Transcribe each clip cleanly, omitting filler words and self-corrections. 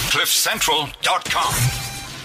CliffCentral.com.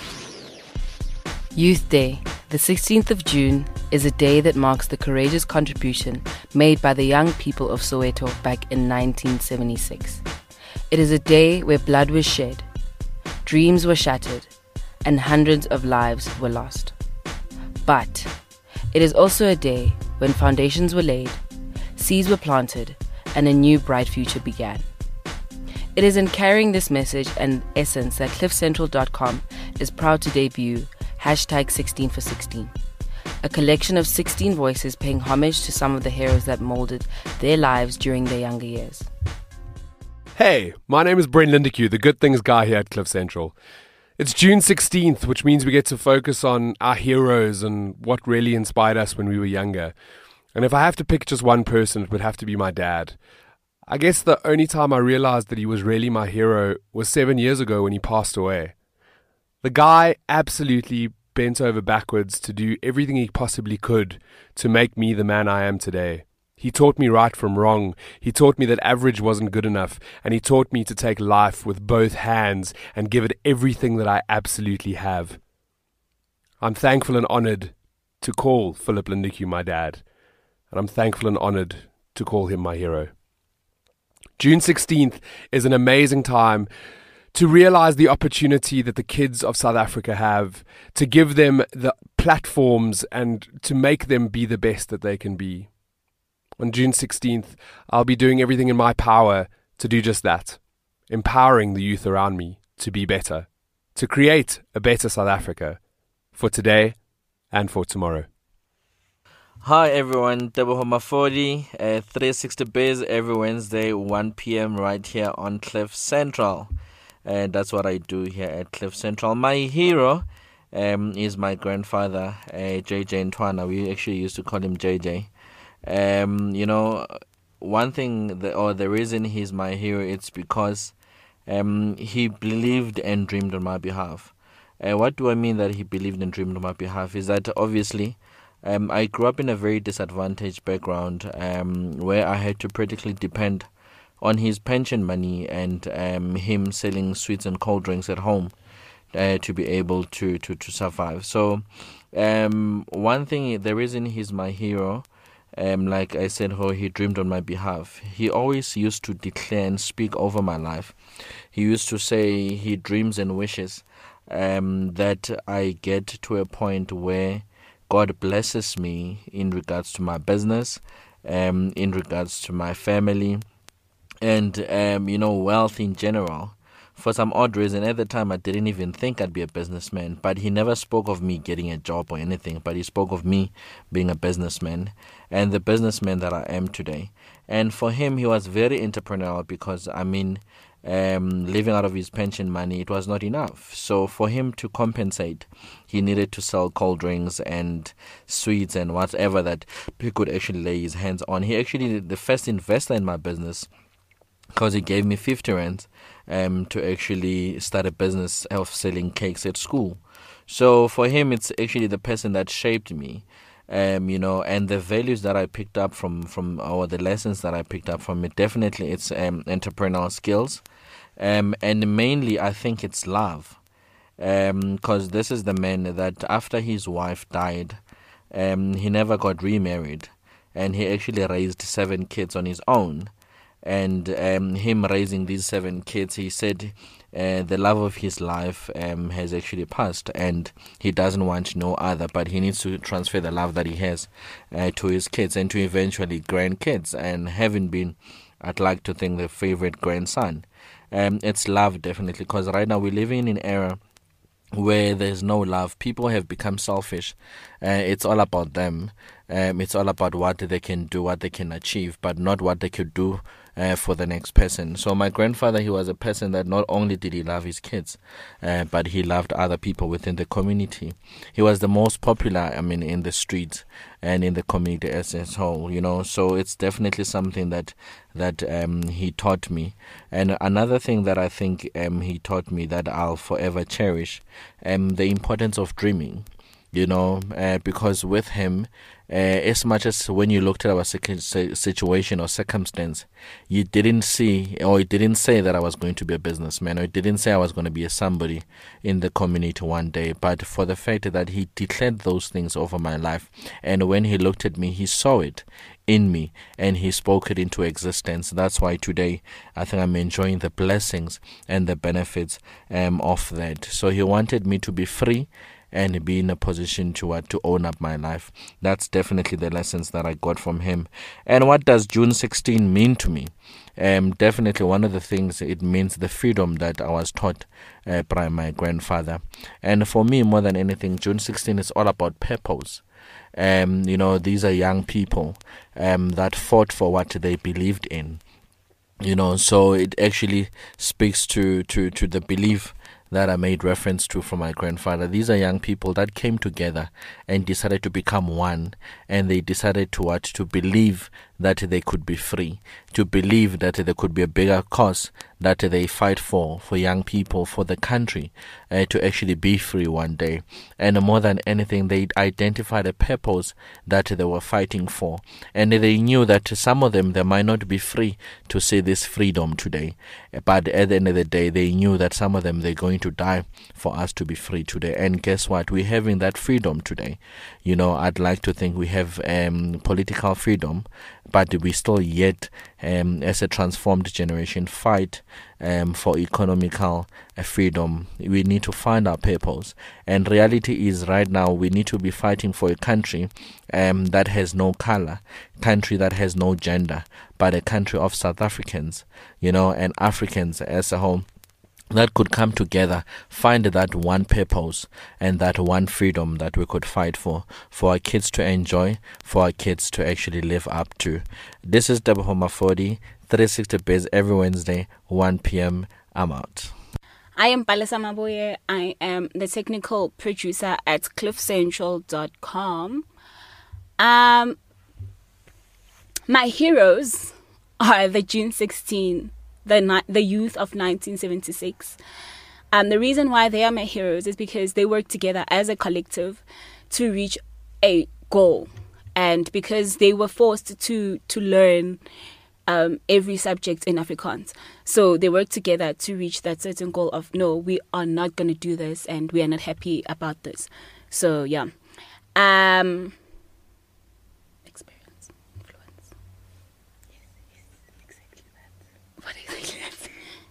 Youth Day, the 16th of June, is a day that marks the courageous contribution made by the young people of Soweto back in 1976. It is a day where blood was shed, dreams were shattered, and hundreds of lives were lost. But it is also a day when foundations were laid, seeds were planted, and a new bright future began. It is in carrying this message and essence that CliffCentral.com is proud to debut Hashtag 16 for 16, a collection of 16 voices paying homage to some of the heroes that molded their lives during their younger years. Hey, my name is Brent Lindeque, the good things guy here at Cliff Central. It's June 16th, which means we get to focus on our heroes and what really inspired us when we were younger. And if I have to pick just one person, it would have to be my dad. I guess the only time I realized that he was really my hero was 7 years ago when he passed away. The guy absolutely bent over backwards to do everything he possibly could to make me the man I am today. He taught me right from wrong. He taught me that average wasn't good enough, and he taught me to take life with both hands and give it everything that I absolutely have. I'm thankful and honored to call Philip Lindeque my dad, and I'm thankful and honored to call him my hero. June 16th is an amazing time to realize the opportunity that the kids of South Africa have, to give them the platforms and to make them be the best that they can be. On June 16th, I'll be doing everything in my power to do just that, empowering the youth around me to be better, to create a better South Africa for today and for tomorrow. Hi everyone, Teboho Mafodi, 360 Biz every Wednesday, 1 p.m. right here on Cliff Central. And that's what I do here at Cliff Central. My hero is my grandfather, JJ Ntwana. We actually used to call him JJ. One thing, the reason he's my hero, it's because he believed and dreamed on my behalf. What do I mean that he believed and dreamed on my behalf? Is that obviously I grew up in a very disadvantaged background where I had to practically depend on his pension money and him selling sweets and cold drinks at home to be able to survive. So one thing, the reason he's my hero, like I said, how he dreamed on my behalf. He always used to declare and speak over my life. He used to say he dreams and wishes that I get to a point where God blesses me in regards to my business, in regards to my family, and wealth in general. For some odd reason, at the time I didn't even think I'd be a businessman, but he never spoke of me getting a job or anything, but he spoke of me being a businessman and the businessman that I am today. And for him, he was very entrepreneurial because, living out of his pension money, it was not enough. So for him to compensate, he needed to sell cold drinks and sweets and whatever that he could actually lay his hands on. He actually did the first investor in my business, because he gave me 50 rand to actually start a business of selling cakes at school. So for him, it's actually the person that shaped me, and the values that I picked up from or the lessons that I picked up from it. Definitely, it's entrepreneurial skills, and mainly I think it's love, because this is the man that after his wife died, he never got remarried, and he actually raised 7 kids on his own. And him raising these 7 kids, he said the love of his life has actually passed, and he doesn't want no other, but he needs to transfer the love that he has to his kids and to eventually grandkids, and having been, I'd like to think, the favorite grandson. It's love, definitely, because right now we're living in an era where there's no love. People have become selfish. It's all about them. It's all about what they can do, what they can achieve, but not what they could do for the next person. So my grandfather, he was a person that not only did he love his kids, but he loved other people within the community. He was the most popular, in the streets and in the community as a whole, So it's definitely something that he taught me. And another thing that I think he taught me that I'll forever cherish, the importance of dreaming. because with him, as much as when you looked at our situation or circumstance, you didn't see, or it didn't say that I was going to be a businessman, or it didn't say I was going to be a somebody in the community one day, but for the fact that he declared those things over my life, and when he looked at me, he saw it in me and he spoke it into existence. That's why today I think I'm enjoying the blessings and the benefits of that. So he wanted me to be free and be in a position to own up my life. That's definitely the lessons that I got from him. And what does June 16 mean to me? Definitely one of the things, it means the freedom that I was taught by my grandfather. And for me, more than anything, June 16 is all about purpose. These are young people that fought for what they believed in. So it actually speaks to the belief that I made reference to from my grandfather. These are young people that came together and decided to become one, and they decided to believe that they could be free, to believe that there could be a bigger cause that they fight for young people, for the country, to actually be free one day. And more than anything, they identified a purpose that they were fighting for. And they knew that some of them, they might not be free to see this freedom today. But at the end of the day, they knew that some of them, they're going to die for us to be free today. And guess what? We're having that freedom today. I'd like to think we have political freedom, but we still yet, as a transformed generation, fight for economical freedom. We need to find our purpose. And reality is, right now, we need to be fighting for a country that has no color, country that has no gender, but a country of South Africans, and Africans as a whole, that could come together, find that one purpose and that one freedom that we could fight for our kids to enjoy, for our kids to actually live up to. This is Teboho Mafodi, 360 Biz, every Wednesday, 1 p.m. I'm out. I am Palesa Maboye. I am the technical producer at cliffcentral.com. My heroes are the June 16, the youth of 1976. The reason why they are my heroes is because they work together as a collective to reach a goal, and because they were forced to learn every subject in Afrikaans. So they work together to reach that certain goal of, no, we are not going to do this and we are not happy about this. So yeah. Experience, influence. Yes, exactly that. What exactly that?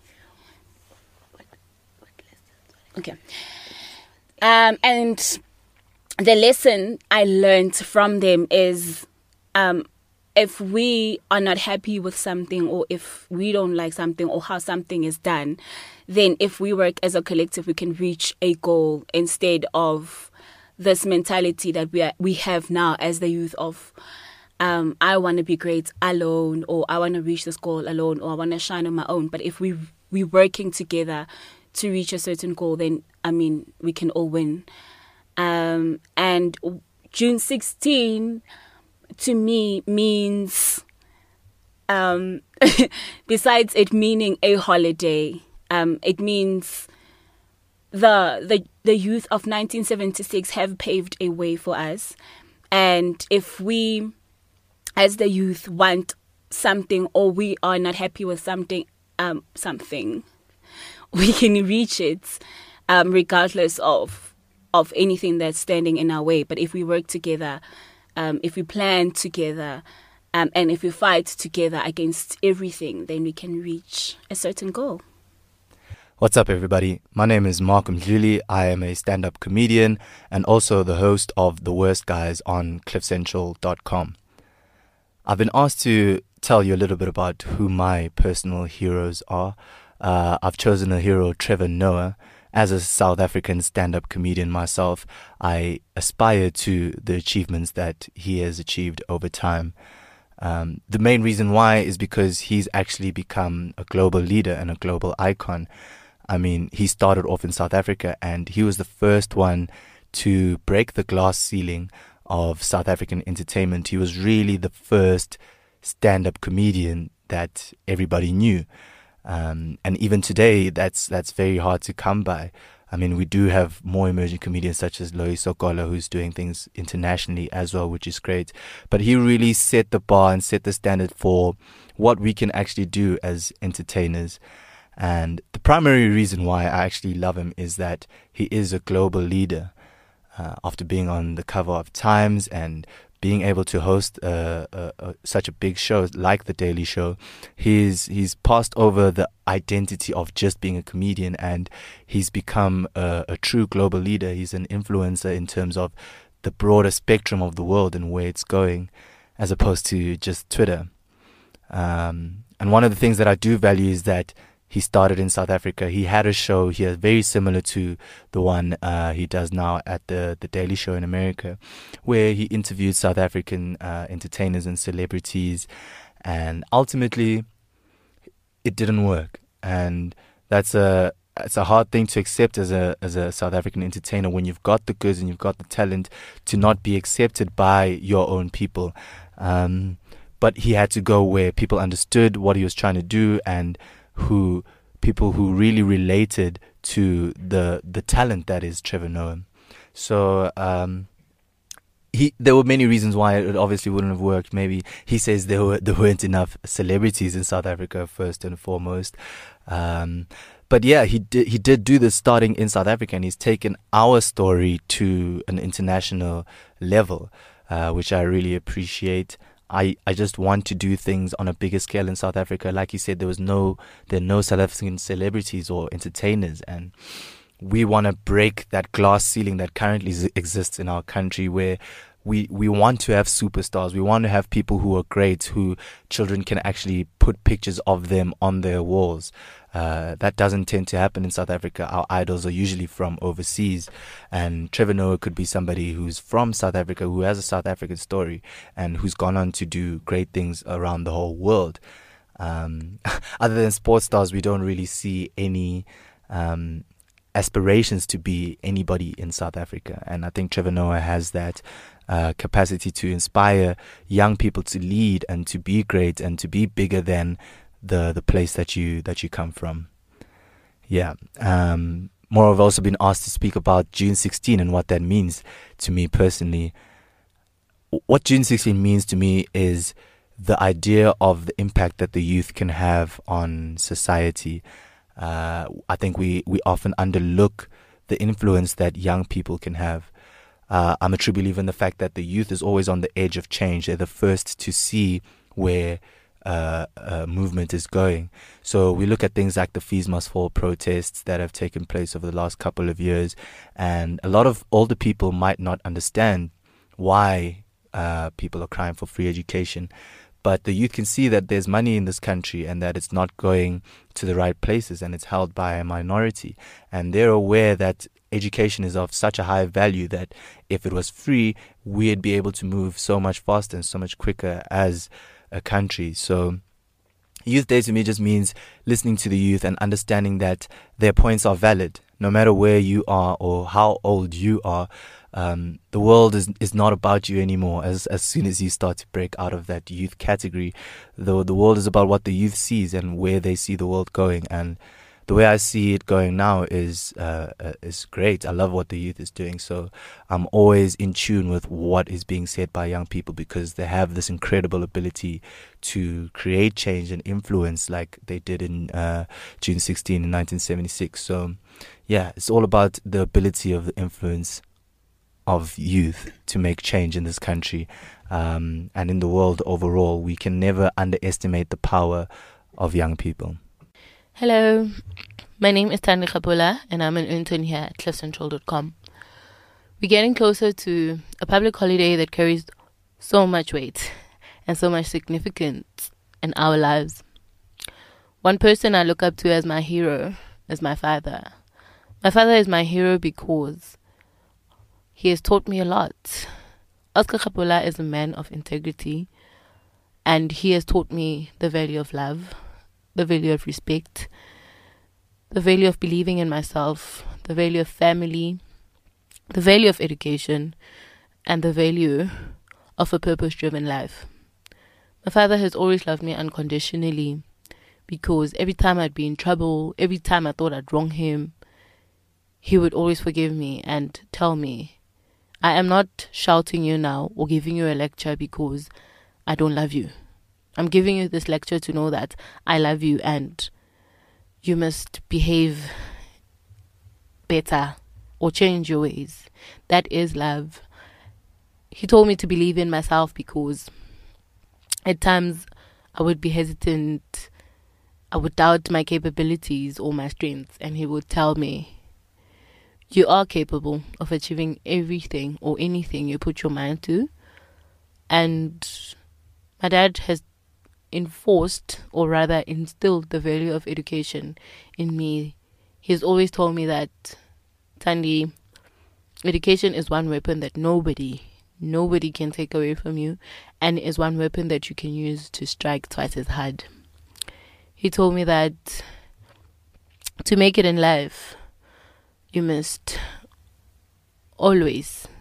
What lessons? Okay. And the lesson I learned from them is, if we are not happy with something, or if we don't like something or how something is done, then if we work as a collective, we can reach a goal, instead of this mentality that we have now as the youth of, I want to be great alone, or I want to reach this goal alone, or I want to shine on my own. But if we're working together to reach a certain goal, then, we can all win. And June 16... to me means, besides it meaning a holiday, it means the youth of 1976 have paved a way for us. And if we, as the youth, want something, or we are not happy with something, we can reach it, regardless of anything that's standing in our way. But if we work together, if we plan together, and if we fight together against everything, then we can reach a certain goal. What's up, everybody? My name is Malcolm Dluli. I am a stand-up comedian and also the host of The Worst Guys on cliffcentral.com. I've been asked to tell you a little bit about who my personal heroes are. I've chosen a hero, Trevor Noah. As a South African stand-up comedian myself, I aspire to the achievements that he has achieved over time. The main reason why is because he's actually become a global leader and a global icon. He started off in South Africa, and he was the first one to break the glass ceiling of South African entertainment. He was really the first stand-up comedian that everybody knew. And even today, that's very hard to come by. I mean, we do have more emerging comedians such as Loyiso Kola, who's doing things internationally as well, which is great. But he really set the bar and set the standard for what we can actually do as entertainers. And the primary reason why I actually love him is that he is a global leader. After being on the cover of Times and being able to host such a big show like The Daily Show, he's passed over the identity of just being a comedian, and he's become a true global leader. He's an influencer in terms of the broader spectrum of the world and where it's going, as opposed to just Twitter. And one of the things that I do value is that he started in South Africa. He had a show here very similar to the one he does now at the Daily Show in America, where he interviewed South African entertainers and celebrities, and ultimately it didn't work. And it's a hard thing to accept as a South African entertainer, when you've got the goods and you've got the talent, to not be accepted by your own people. But he had to go where people understood what he was trying to do, and people who really related to the talent that is Trevor Noah. So there were many reasons why it obviously wouldn't have worked. Maybe he says there weren't enough celebrities in South Africa, first and foremost. But yeah, he did do this starting in South Africa, and he's taken our story to an international level, which I really appreciate. I just want to do things on a bigger scale in South Africa. Like you said, there are no South African celebrities or entertainers, and we want to break that glass ceiling that currently exists in our country, where we want to have superstars. We want to have people who are great, who children can actually put pictures of them on their walls. That doesn't tend to happen in South Africa. Our idols are usually from overseas, and Trevor Noah could be somebody who's from South Africa, who has a South African story, and who's gone on to do great things around the whole world. Other than sports stars, we don't really see any aspirations to be anybody in South Africa, and I think Trevor Noah has that capacity to inspire young people to lead and to be great and to be bigger than the place that you come from. Yeah. More, I've also been asked to speak about June 16 and what that means to me personally. What June 16 means to me is the idea of the impact that the youth can have on society. I think we often underlook the influence that young people can have. I'm a true believer in the fact that the youth is always on the edge of change. They're the first to see where movement is going. So we look at things like the Fees Must Fall protests that have taken place over the last couple of years, and a lot of older people might not understand why people are crying for free education. But the youth can see that there's money in this country and that it's not going to the right places, and it's held by a minority. And they're aware that education is of such a high value that if it was free, we'd be able to move so much faster and so much quicker as a country. So Youth Day to me just means listening to the youth and understanding that their points are valid, no matter where you are or how old you are. The world is not about you anymore. As soon as you start to break out of that youth category, the world is about what the youth sees and where they see the world going. And the way I see it going now is great. I love what the youth is doing. So I'm always in tune with what is being said by young people, because they have this incredible ability to create change and influence like they did in June 16 in 1976. So yeah, it's all about the ability of the influence of youth to make change in this country and in the world overall. We can never underestimate the power of young people. Hello, my name is Tandi Kapula and I'm an intern here at cliffcentral.com. We're getting closer to a public holiday that carries so much weight and so much significance in our lives. One person I look up to as my hero is my father. My father is my hero because he has taught me a lot. Oscar Kapula is a man of integrity, and he has taught me the value of love, the value of respect, the value of believing in myself, the value of family, the value of education, and the value of a purpose-driven life. My father has always loved me unconditionally, because every time I'd be in trouble, every time I thought I'd wrong him, he would always forgive me and tell me, I am not shouting you now or giving you a lecture because I don't love you. I'm giving you this lecture to know that I love you and you must behave better or change your ways. That is love. He told me to believe in myself because at times I would be hesitant. I would doubt my capabilities or my strengths, and he would tell me, you are capable of achieving everything or anything you put your mind to. And my dad has enforced, or rather instilled, the value of education in me. He's always told me that, Thandi, education is one weapon that nobody can take away from you, and is one weapon that you can use to strike twice as hard. He told me that to make it in life, you must always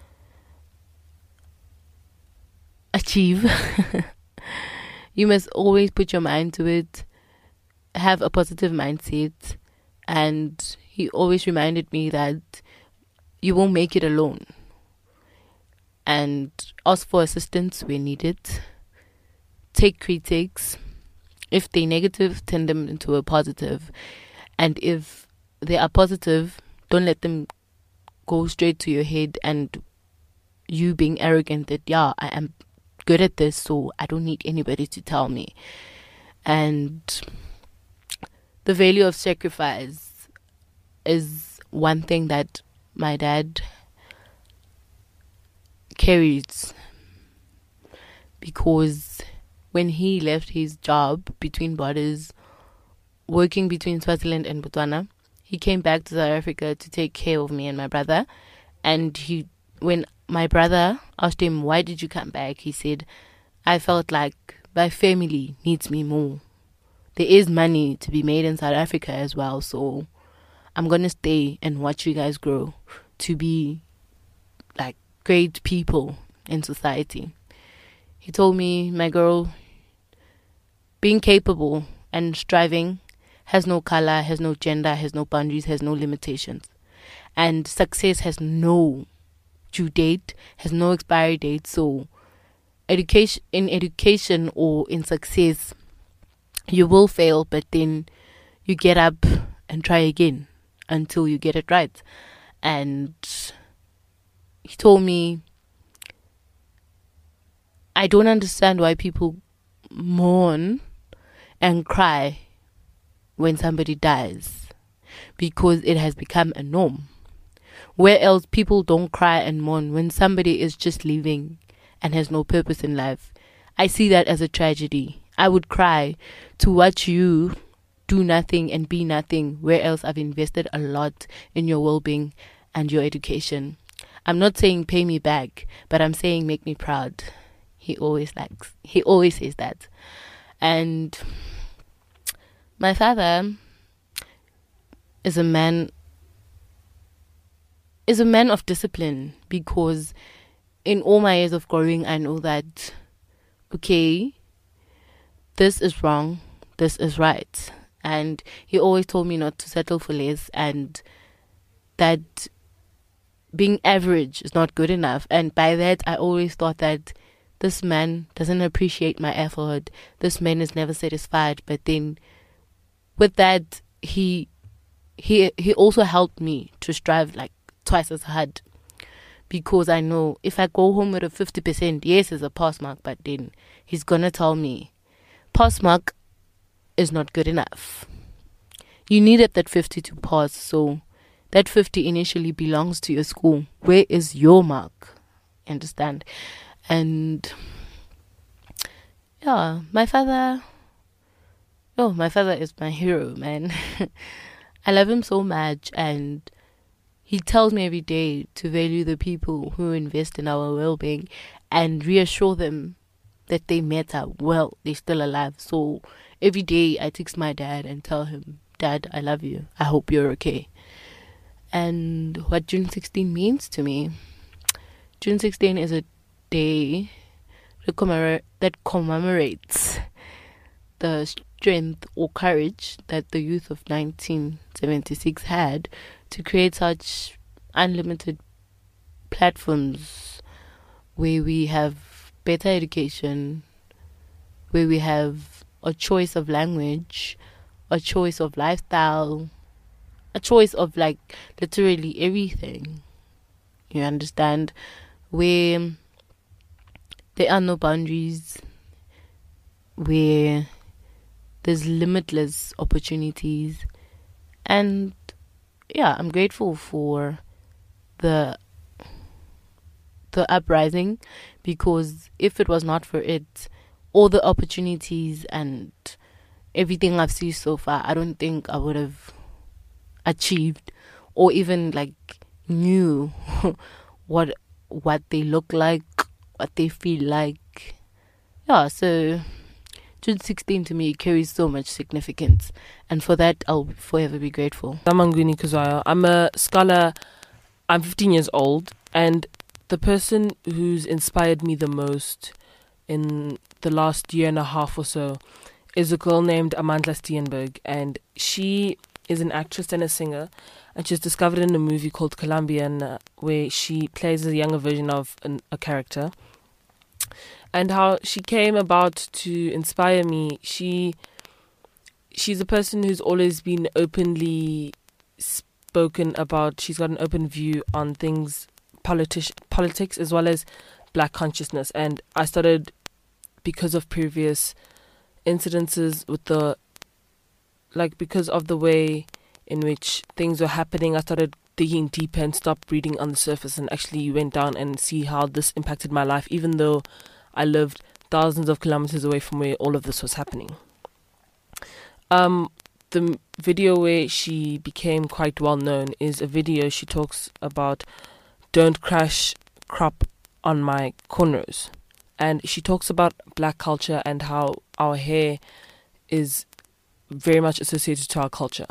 achieve. You must always put your mind to it, have a positive mindset, and he always reminded me that you won't make it alone, and ask for assistance where needed. Take critiques. If they're negative, turn them into a positive. And if they are positive, don't let them go straight to your head and you being arrogant that, yeah, I am good at this, so I don't need anybody to tell me. And the value of sacrifice is one thing that my dad carries, because when he left his job between borders, working between Swaziland and Botswana, he came back to South Africa to take care of me and my brother. And when my brother asked him, why did you come back? He said, I felt like my family needs me more. There is money to be made in South Africa as well, so I'm going to stay and watch you guys grow to be like great people in society. He told me, my girl, being capable and striving has no color, has no gender, has no boundaries, has no limitations. And success has no due date, has no expiry date. So education or in success, you will fail, but then you get up and try again until you get it right. And he told me, I don't understand why people mourn and cry when somebody dies, because it has become a norm. Where else people don't cry and mourn when somebody is just leaving and has no purpose in life. I see that as a tragedy. I would cry to watch you do nothing and be nothing, where else I've invested a lot in your well-being and your education. I'm not saying pay me back, but I'm saying make me proud. He always says that. And my father is a man of discipline, because in all my years of growing, I know that, okay, this is wrong, this is right. And he always told me not to settle for less, and that being average is not good enough. And by that, I always thought that this man doesn't appreciate my effort. This man is never satisfied. But then with that, he also helped me to strive like twice as hard, because I know if I go home with a 50%, yes, it's a pass mark, but then he's going to tell me pass mark is not good enough. You needed that 50 to pass, so that 50 initially belongs to your school. Where is your mark? Understand? And yeah, my father is my hero, man. I love him so much, and he tells me every day to value the people who invest in our well-being and reassure them that they matter. Well, they're still alive. So every day I text my dad and tell him, Dad, I love you. I hope you're okay. And what June 16 means to me, June 16 is a day that commemorates the strength or courage that the youth of 1976 had to create such unlimited platforms where we have better education, where we have a choice of language, a choice of lifestyle, a choice of like literally everything. You understand? Where there are no boundaries, where there's limitless opportunities. And yeah, I'm grateful for the uprising, because if it was not for it, all the opportunities and everything I've seen so far, I don't think I would have achieved or even like knew what they look like, what they feel like. Yeah, so June 16 to me carries so much significance, and for that I'll forever be grateful. I'm Mangwini Kuzwayo. I'm a scholar. I'm 15 years old, and the person who's inspired me the most in the last year and a half or so is a girl named Amandla Steenberg, and she is an actress and a singer, and she's discovered in a movie called Colombian, where she plays a younger version of a character. And how she came about to inspire me, she's a person who's always been openly spoken about. She's got an open view on things, politics as well as black consciousness. And I started, because of previous incidences with because of the way in which things were happening, I started digging deeper and stopped reading on the surface and actually went down and see how this impacted my life, even though I lived thousands of kilometers away from where all of this was happening. The video where she became quite well known is a video she talks about, "Don't crash crop on my cornrows." And she talks about black culture and how our hair is very much associated to our culture.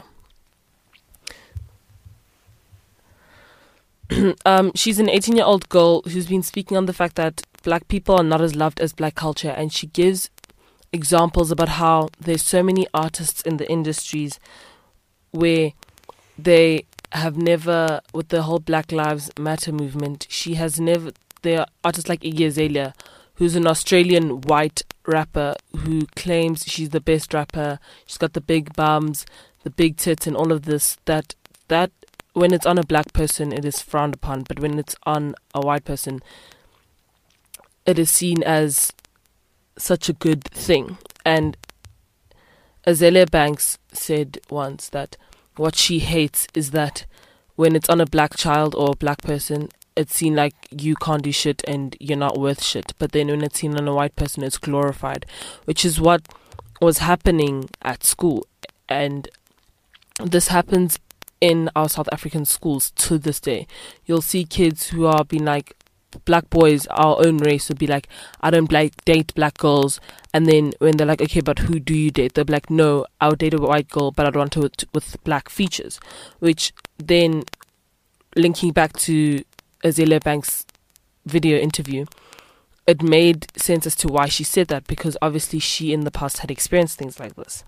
She's an 18-year-old girl who's been speaking on the fact that black people are not as loved as black culture, and she gives examples about how there's so many artists in the industries where they have never, with the whole Black Lives Matter movement, there are artists like Iggy Azalea, who's an Australian white rapper who claims she's the best rapper, she's got the big bums, the big tits and all of this, that when it's on a black person it is frowned upon, but when it's on a white person it is seen as such a good thing. And Azalea Banks said once that what she hates is that when it's on a black child or a black person, it's seen like you can't do shit and you're not worth shit. But then when it's seen on a white person, it's glorified, which is what was happening at school. And this happens in our South African schools to this day. You'll see kids who are being like, black boys, our own race, would be like, I don't date black girls. And then when they're like, okay, but who do you date? They're like, no, I would date a white girl, but I'd want to with black features. Which then, linking back to Azalea Banks' video interview, it made sense as to why she said that, because obviously she in the past had experienced things like this.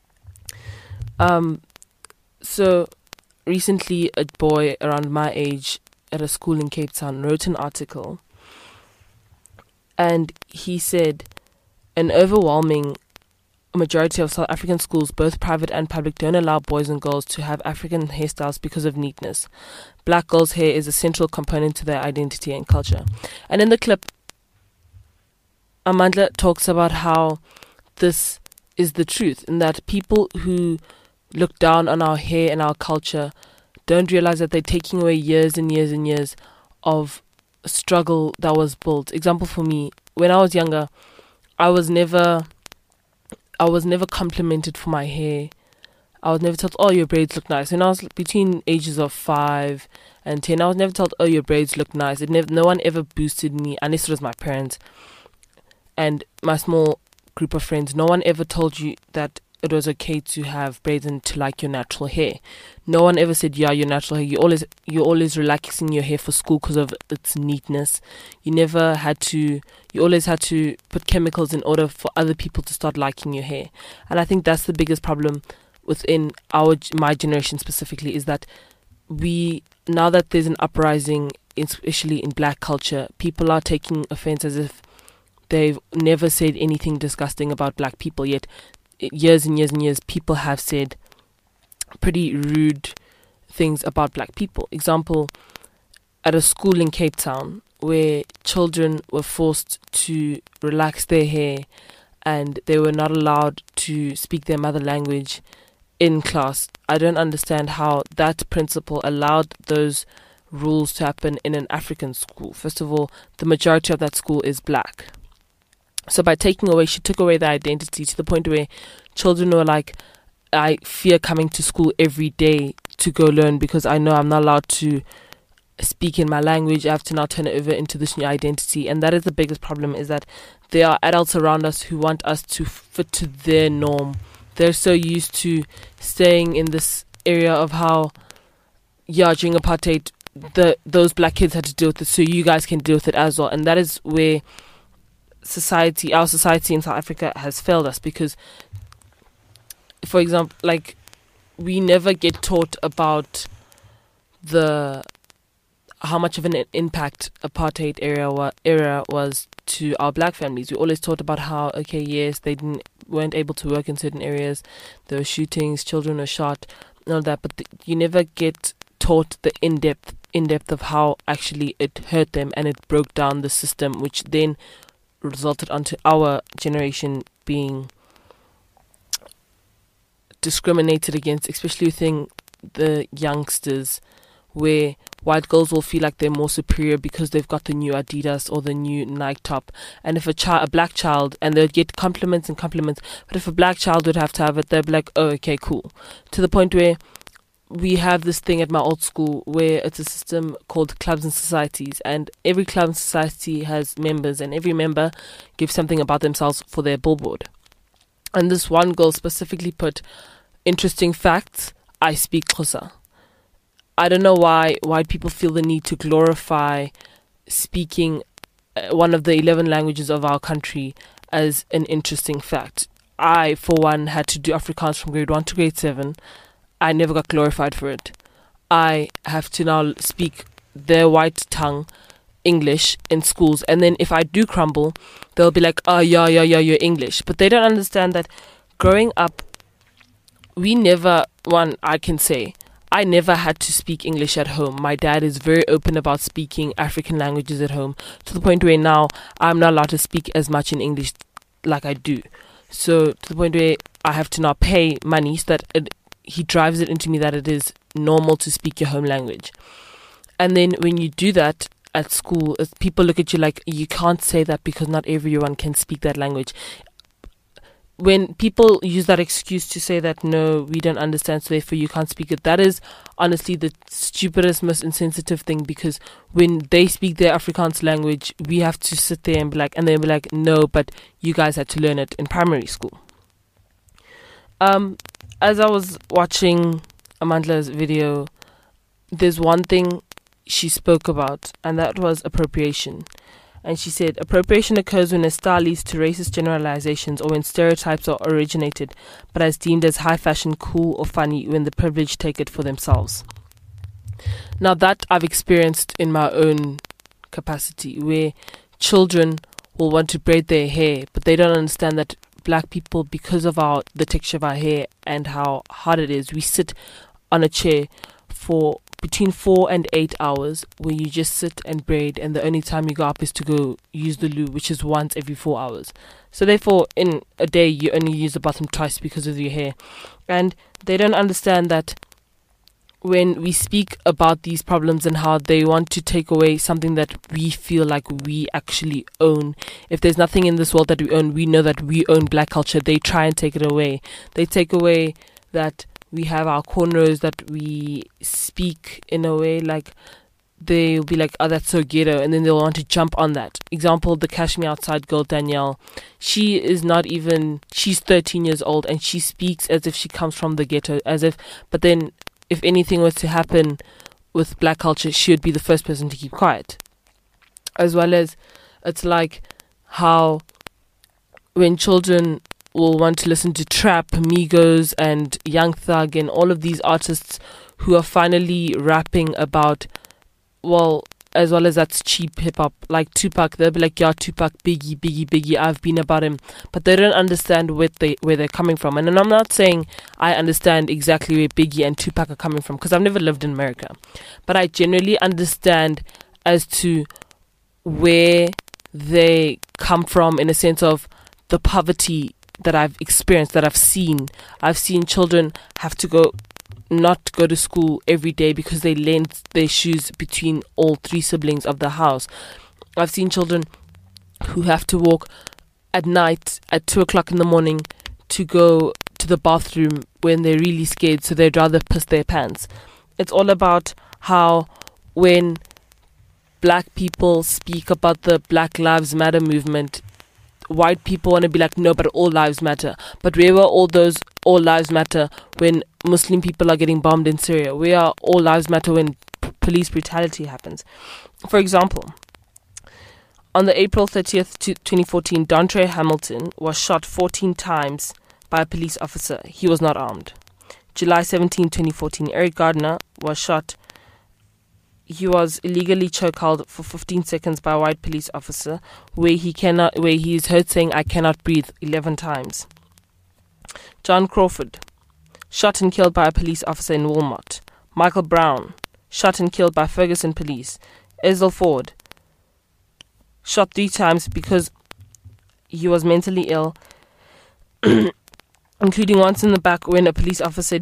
So recently a boy around my age at a school in Cape Town wrote an article, and he said an overwhelming majority of South African schools, both private and public, don't allow boys and girls to have African hairstyles because of neatness. Black girls' hair is a central component to their identity and culture. And in the clip, Amandla talks about how this is the truth, and that people who look down on our hair and our culture don't realize that they're taking away years and years and years of struggle that was built. Example for me, when I was younger, I was never complimented for my hair. I was never told, oh, your braids look nice. When I was between ages of 5 and 10, I was never told, oh, your braids look nice. No one ever boosted me, unless it was my parents and my small group of friends. No one ever told you that it was okay to have braids and to like your natural hair. No one ever said, yeah, your natural hair. You're always relaxing your hair for school because of its neatness. You always had to put chemicals in order for other people to start liking your hair. And I think that's the biggest problem within my generation specifically, is that now that there's an uprising, especially in black culture, people are taking offense as if they've never said anything disgusting about black people, yet years and years and years people have said pretty rude things about black people. Example, at a school in Cape Town where children were forced to relax their hair and they were not allowed to speak their mother language in class. I don't understand how that principal allowed those rules to happen in an African school. First of all, the majority of that school is black. So she took away their identity to the point where children were like, I fear coming to school every day to go learn because I know I'm not allowed to speak in my language. I have to now turn it over into this new identity. And that is the biggest problem, is that there are adults around us who want us to fit to their norm. They're so used to staying in this area of how, during apartheid, those black kids had to deal with it, so you guys can deal with it as well. And that is where our society in South Africa has failed us, because, for example, like, we never get taught about how much of an impact apartheid era was to our black families. We always taught about how, okay, yes, they weren't able to work in certain areas, there were shootings, children were shot, and all that, but you never get taught the in-depth of how actually it hurt them and it broke down the system, which then resulted onto our generation being discriminated against, especially within the youngsters, where white girls will feel like they're more superior because they've got the new Adidas or the new Nike top. And if a black child, and they'd get compliments and compliments, but if a black child would have to have it, they'd be like, oh, okay, cool. To the point where we have this thing at my old school where it's a system called clubs and societies, and every club and society has members, and every member gives something about themselves for their billboard. And this one girl specifically put, interesting facts, I speak Xhosa. I don't know why white people feel the need to glorify speaking one of the 11 languages of our country as an interesting fact. I, for one, had to do Afrikaans from grade 1 to grade 7. I never got glorified for it. I have to now speak their white tongue, English, in schools. And then if I do crumble, they'll be like, oh, yeah, you're English. But they don't understand that growing up, I never had to speak English at home. My dad is very open about speaking African languages at home, to the point where now I'm not allowed to speak as much in English like I do. So to the point where I have to now pay money so that he drives it into me that it is normal to speak your home language. And then when you do that at school, people look at you like, you can't say that because not everyone can speak that language. When people use that excuse to say that, no, we don't understand, so therefore you can't speak it, that is honestly the stupidest, most insensitive thing, because when they speak their Afrikaans language, we have to sit there and they'll be like, no, but you guys had to learn it in primary school. As I was watching Amandla's video, there's one thing she spoke about, and that was appropriation. And she said, appropriation occurs when a style leads to racist generalizations or when stereotypes are originated, but is deemed as high fashion, cool, or funny when the privileged take it for themselves. Now that I've experienced in my own capacity, where children will want to braid their hair, but they don't understand that black people, because of the texture of our hair and how hard it is, we sit on a chair for between 4 and 8 hours, where you just sit and braid, and the only time you go up is to go use the loo, which is once every 4 hours. So therefore, in a day, you only use the bathroom twice because of your hair. And they don't understand that when we speak about these problems and how they want to take away something that we feel like we actually own. If there's nothing in this world that we own, we know that we own black culture. They try and take it away. They take away that we have our cornrows, that we speak in a way like they'll be like, oh, that's so ghetto, and then they'll want to jump on that. Example, the Cash Me Outside girl, Danielle. She's 13 years old, and she speaks as if she comes from the ghetto, but then if anything was to happen with black culture, she would be the first person to keep quiet. As well as, it's like how when children will want to listen to Trap, Migos, and Young Thug, and all of these artists who are finally rapping about, well, as well as that's cheap hip-hop, like Tupac, they'll be like, yeah, Tupac, Biggie, I've been about him. But they don't understand where they're coming from. And I'm not saying I understand exactly where Biggie and Tupac are coming from, because I've never lived in America. But I generally understand as to where they come from, in a sense of the poverty that I've experienced, that I've seen. I've seen children have to not go to school every day because they lent their shoes between all three siblings of the house. I've seen children who have to walk at night at 2:00 in the morning to go to the bathroom when they're really scared, so they'd rather piss their pants. It's all about how when black people speak about the Black Lives Matter movement, white people want to be like, no, but all lives matter. But where were all those all lives matter when Muslim people are getting bombed in Syria? Where are all lives matter when police brutality happens? For example, on the April 30th, 2014, Dontre Hamilton was shot 14 times by a police officer. He was not armed. July 17, 2014, Eric Gardner was shot. He was illegally chokehold for 15 seconds by a white police officer, where he is heard saying, I cannot breathe, 11 times. John Crawford, shot and killed by a police officer in Walmart. Michael Brown, shot and killed by Ferguson police. Ezel Ford, shot 3 times because he was mentally ill, including once in the back by a police officer.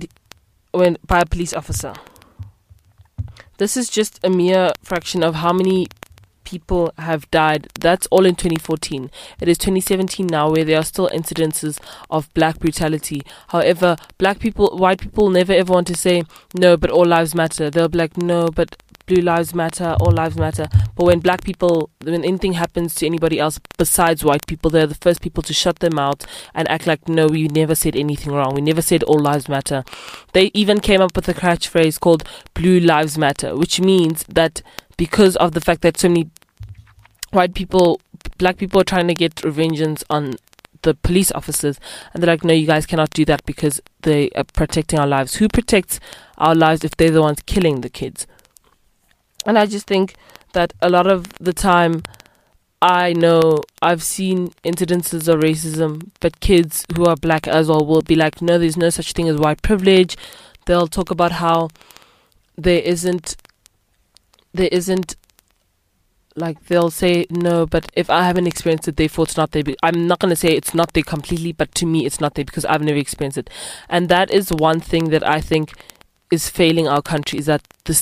This is just a mere fraction of how many people have died. That's all in 2014. It is 2017 now, where there are still incidences of black brutality. However, white people never ever want to say, no, but all lives matter. They'll be like, no, but blue lives matter, all lives matter. But when when anything happens to anybody else besides white people, they're the first people to shut them out and act like, no, we never said anything wrong. We never said all lives matter. They even came up with a catchphrase called Blue Lives Matter, which means that because of the fact that so many black people are trying to get revengeance on the police officers, and they're like, no, you guys cannot do that because they are protecting our lives. Who protects our lives if they're the ones killing the kids? And I just think that a lot of the time, I know I've seen incidences of racism, but kids who are black as well will be like, no, there's no such thing as white privilege. They'll talk about how there isn't, like, they'll say, no, but if I haven't experienced it, therefore it's not there. I'm not going to say it's not there completely, but to me it's not there because I've never experienced it. And that is one thing that I think is failing our country, is that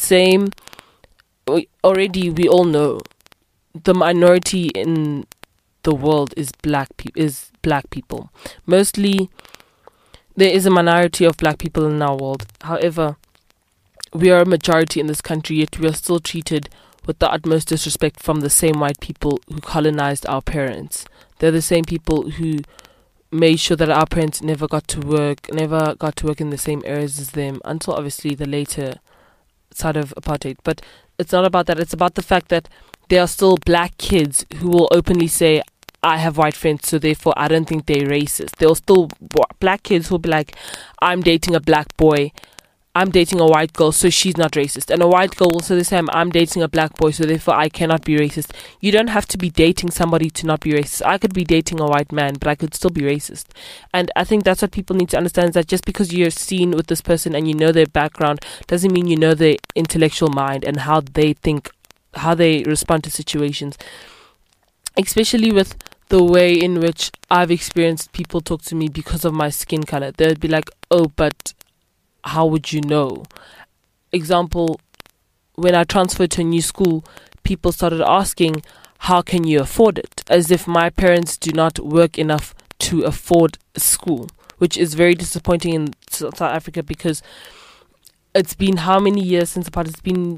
already we all know the minority in the world is black people. Mostly there is a minority of black people in our world. However, we are a majority in this country, yet we are still treated with the utmost disrespect from the same white people who colonized our parents. They're the same people who made sure that our parents never got to work in the same areas as them, until obviously the later side of apartheid. But it's not about that. It's about the fact that there are still black kids who will openly say, I have white friends, so therefore I don't think they're racist. There are still black kids who will be like, I'm dating a black boy, I'm dating a white girl, so she's not racist. And a white girl will say the same, I'm dating a black boy, so therefore I cannot be racist. You don't have to be dating somebody to not be racist. I could be dating a white man, but I could still be racist. And I think that's what people need to understand, is that just because you're seen with this person and you know their background doesn't mean you know their intellectual mind and how they think, how they respond to situations. Especially with the way in which I've experienced people talk to me because of my skin color. They would be like, oh, but how would you know? Example, when I transferred to a new school, people started asking, how can you afford it? As if my parents do not work enough to afford school, which is very disappointing in South Africa, because it's been how many years since apartheid? It's been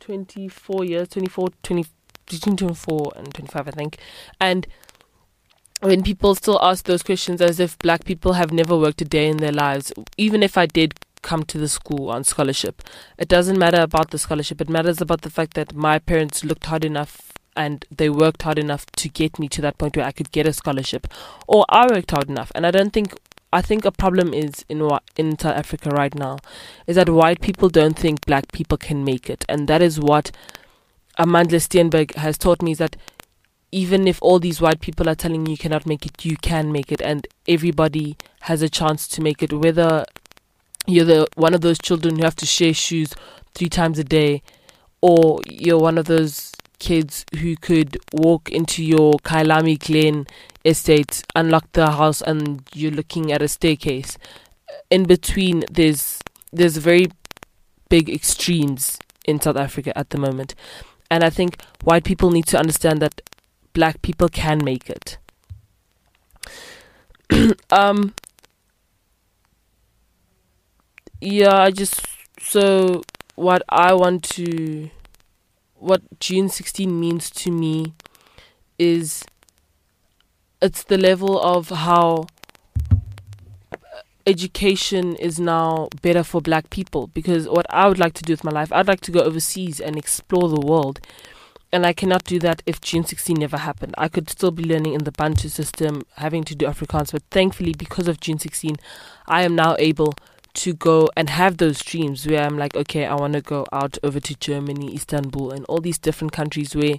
24 years, between 24 and 25, I think. And when people still ask those questions as if black people have never worked a day in their lives, even if I did come to the school on scholarship, it doesn't matter about the scholarship. It matters about the fact that my parents looked hard enough and they worked hard enough to get me to that point where I could get a scholarship, or I worked hard enough. And I think a problem is in South Africa right now is that white people don't think black people can make it. And that is what Amandla Steenberg has taught me, is that even if all these white people are telling you cannot make it, you can make it, and everybody has a chance to make it, whether you're one of those children who have to share shoes 3 times a day, or you're one of those kids who could walk into your Kailami Glen estate, unlock the house, and you're looking at a staircase. In between, there's very big extremes in South Africa at the moment. And I think white people need to understand that black people can make it. So what June 16 means to me is it's the level of how education is now better for black people. Because what I would like to do with my life, I'd like to go overseas and explore the world. And I cannot do that if June 16 never happened. I could still be learning in the Bantu system, having to do Afrikaans. But thankfully, because of June 16, I am now able to go and have those dreams where I'm like, okay, I want to go out over to Germany, Istanbul, and all these different countries where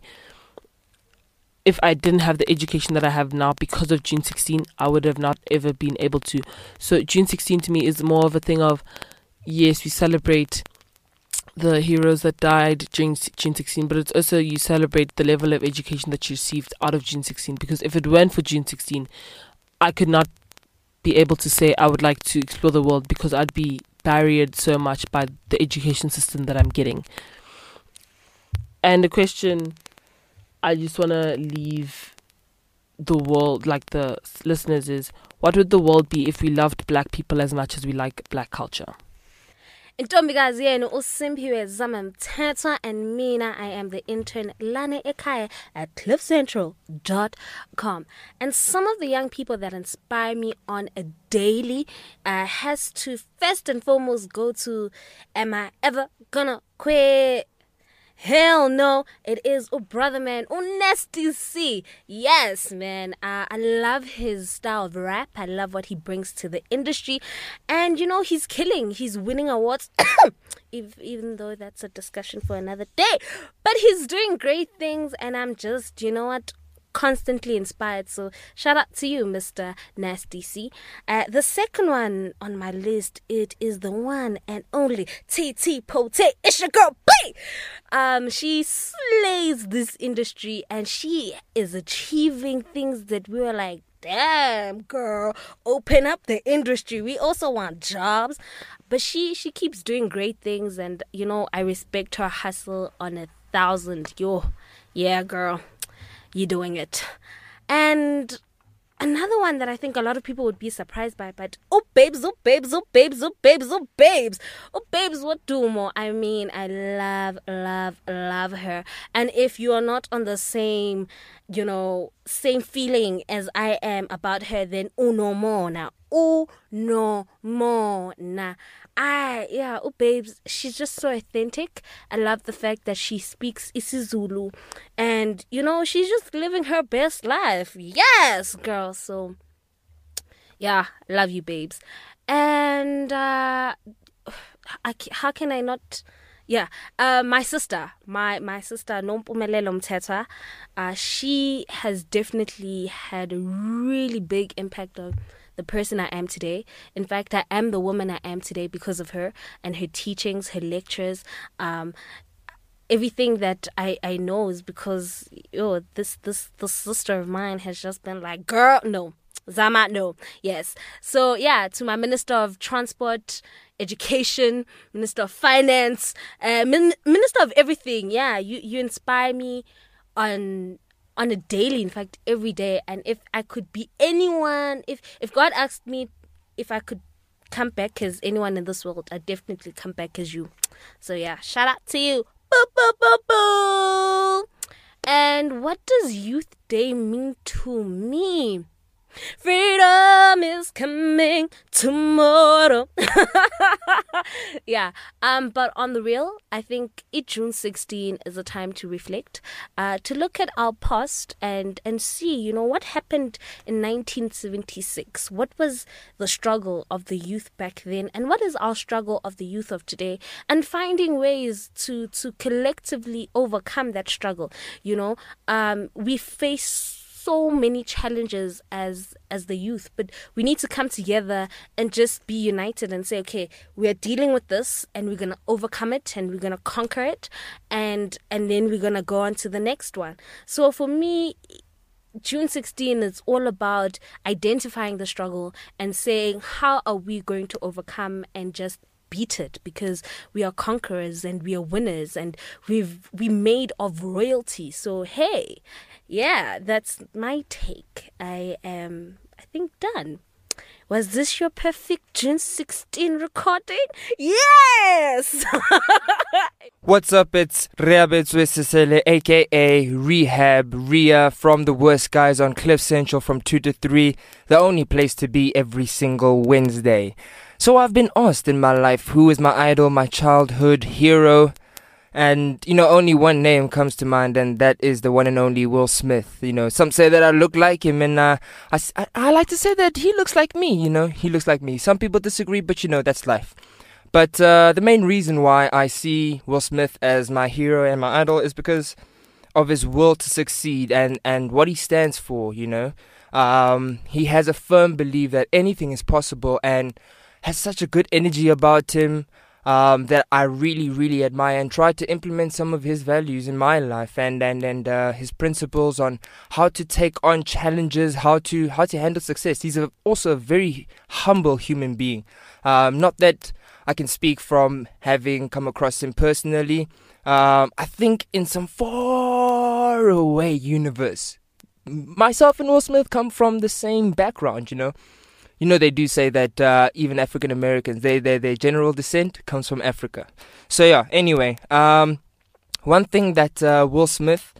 if I didn't have the education that I have now because of June 16, I would have not ever been able to. So June 16 to me is more of a thing of, yes, we celebrate the heroes that died during June 16, but it's also you celebrate the level of education that you received out of June 16. Because if it weren't for June 16, I could not be able to say I would like to explore the world, because I'd be barriered so much by the education system that I'm getting. And the question I just want to leave the world, like the listeners, is what would the world be if we loved black people as much as we like black culture? Intombikazi yenu uSimphiwe Zamamthethwa, and mina, I am the intern Lana Ekaya at cliffcentral.com. And some of the young people that inspire me on a daily has to first and foremost go to Am I Ever Gonna Quit? Hell no, it is brother man, Nasty C. Yes, man, I love his style of rap. I love what he brings to the industry. And, he's killing. He's winning awards, even though that's a discussion for another day. But he's doing great things, and I'm just, constantly inspired. So shout out to you, Mr. Nasty C. The second one on my list, it is the one and only TT Pote. It's your girl B. She slays this industry, and she is achieving things that we were like, damn, girl, open up the industry. We also want jobs. But she keeps doing great things, and I respect her hustle on 1,000. Yeah, girl, you're doing it. And another one that I think a lot of people would be surprised by, but babes, babes, what do more? I mean, I love her. And if you are not on the same, same feeling as I am about her, then no more now. Babes, she's just so authentic. I love the fact that she speaks isiZulu, and she's just living her best life. Yes, girl. So yeah, love you, babes. And how can I not? Yeah, my sister, my sister Nompumelelo Mthethwa, she has definitely had a really big impact on the person I am today. In fact, I am the woman I am today because of her and her teachings, her lectures, everything that I know is because this sister of mine has just been like, girl, no. Zama, no. Yes. So yeah, to my Minister of Transport, Education, Minister of Finance, Minister of everything. Yeah, you inspire me on a daily, in fact, every day. And if I could be anyone, if God asked me if I could come back as anyone in this world, I'd definitely come back as you. So yeah, shout out to you, And what does Youth Day mean to me? Freedom is coming tomorrow. Yeah. But on the real, I think June 16 is a time to reflect, to look at our past and see, what happened in 1976. What was the struggle of the youth back then, and what is our struggle of the youth of today, and finding ways to collectively overcome that struggle. We face so many challenges as the youth, but we need to come together and just be united and say, okay, we're dealing with this and we're going to overcome it and we're going to conquer it, and then we're going to go on to the next one. So for me, June 16 is all about identifying the struggle and saying, how are we going to overcome and just beat it, because we are conquerors and we are winners and we made of royalty. So hey, yeah, that's my take. I am, I think, done. Was this your perfect June 16 recording? Yes! What's up? It's Rehabetswe Sisele, aka Rehab Ria, from the Worst Guys on Cliff Central from 2 to 3, the only place to be every single Wednesday. So I've been asked in my life, who is my idol, my childhood hero? And, only one name comes to mind, and that is the one and only Will Smith. Some say that I look like him, and I like to say that he looks like me, he looks like me. Some people disagree, but that's life. But the main reason why I see Will Smith as my hero and my idol is because of his will to succeed and what he stands for, He has a firm belief that anything is possible and has such a good energy about him that I really, really admire, and try to implement some of his values in my life and his principles on how to take on challenges, how to handle success. He's also a very humble human being. Not that I can speak from having come across him personally. I think in some far away universe, myself and Will Smith come from the same background, they do say that even African Americans, their general descent comes from Africa. So yeah, anyway, one thing that Will Smith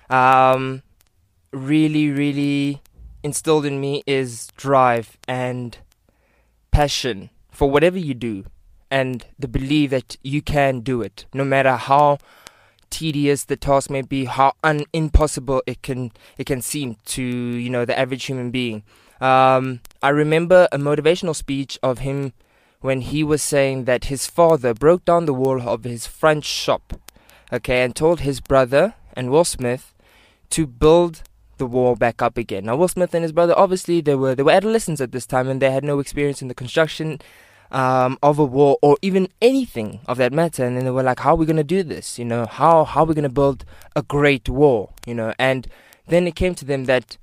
really, really instilled in me is drive and passion for whatever you do, and the belief that you can do it, no matter how tedious the task may be, how impossible it can seem to the average human being. I remember a motivational speech of him when he was saying that his father broke down the wall of his front shop, and told his brother and Will Smith to build the wall back up again. Now, Will Smith and his brother, obviously, they were adolescents at this time, and they had no experience in the construction of a wall or even anything of that matter. And then they were like, how are we going to do this? How are we going to build a great wall? And then it came to them that,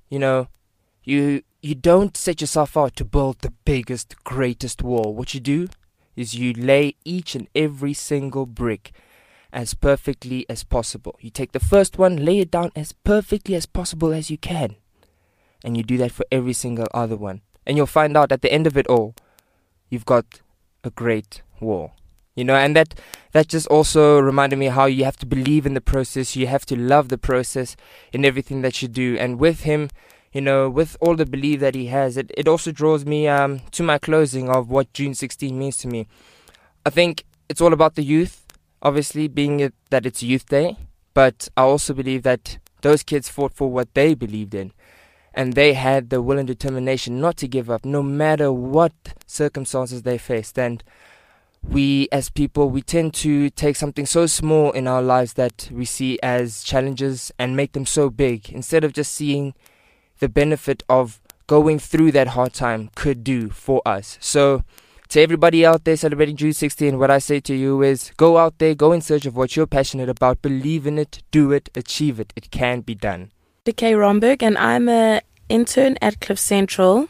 you don't set yourself out to build the biggest, greatest wall. What you do is you lay each and every single brick as perfectly as possible. You take the first one, lay it down as perfectly as possible as you can. And you do that for every single other one. And you'll find out at the end of it all, you've got a great wall. And that just also reminded me how you have to believe in the process. You have to love the process in everything that you do. And with him, with all the belief that he has, it also draws me to my closing of what June 16 means to me. I think it's all about the youth, obviously, being that it's Youth Day. But I also believe that those kids fought for what they believed in. And they had the will and determination not to give up, no matter what circumstances they faced. And we, as people, we tend to take something so small in our lives that we see as challenges and make them so big, instead of just seeing the benefit of going through that hard time could do for us. So to everybody out there celebrating June 16, what I say to you is go out there, go in search of what you're passionate about, believe in it, do it, achieve it. It can be done. Kay Romberg, and I'm an intern at Cliff Central.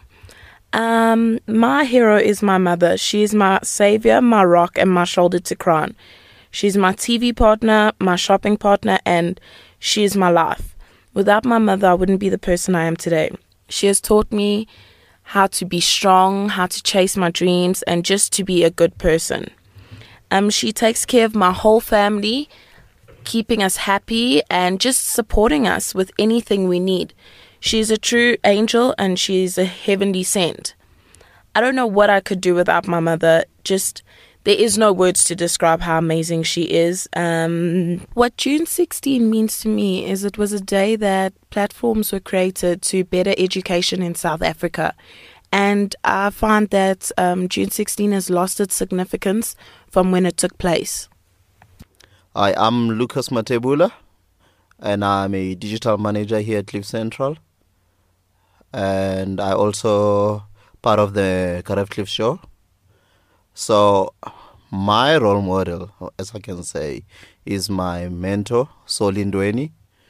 My hero is my mother. She's my savior, my rock, and my shoulder to cry on. She's my TV partner, my shopping partner, and she's my life. Without my mother, I wouldn't be the person I am today. She has taught me how to be strong, how to chase my dreams, and just to be a good person. She takes care of my whole family keeping us happy and just supporting us with anything we need. She's a true angel and she's a heavenly sent. I don't know what I could do without my mother. Just, there is no words to describe how amazing she is. What June 16 means to me is it was a day that platforms were created to better education in South Africa. And I find that June 16 has lost its significance from when it took place. I am Lucas Matebula, and I'm a digital manager here at Cliff Central. And I also part of the Gareth Cliff Show. So my role model, as I can say, is my mentor, Soli Ndweni.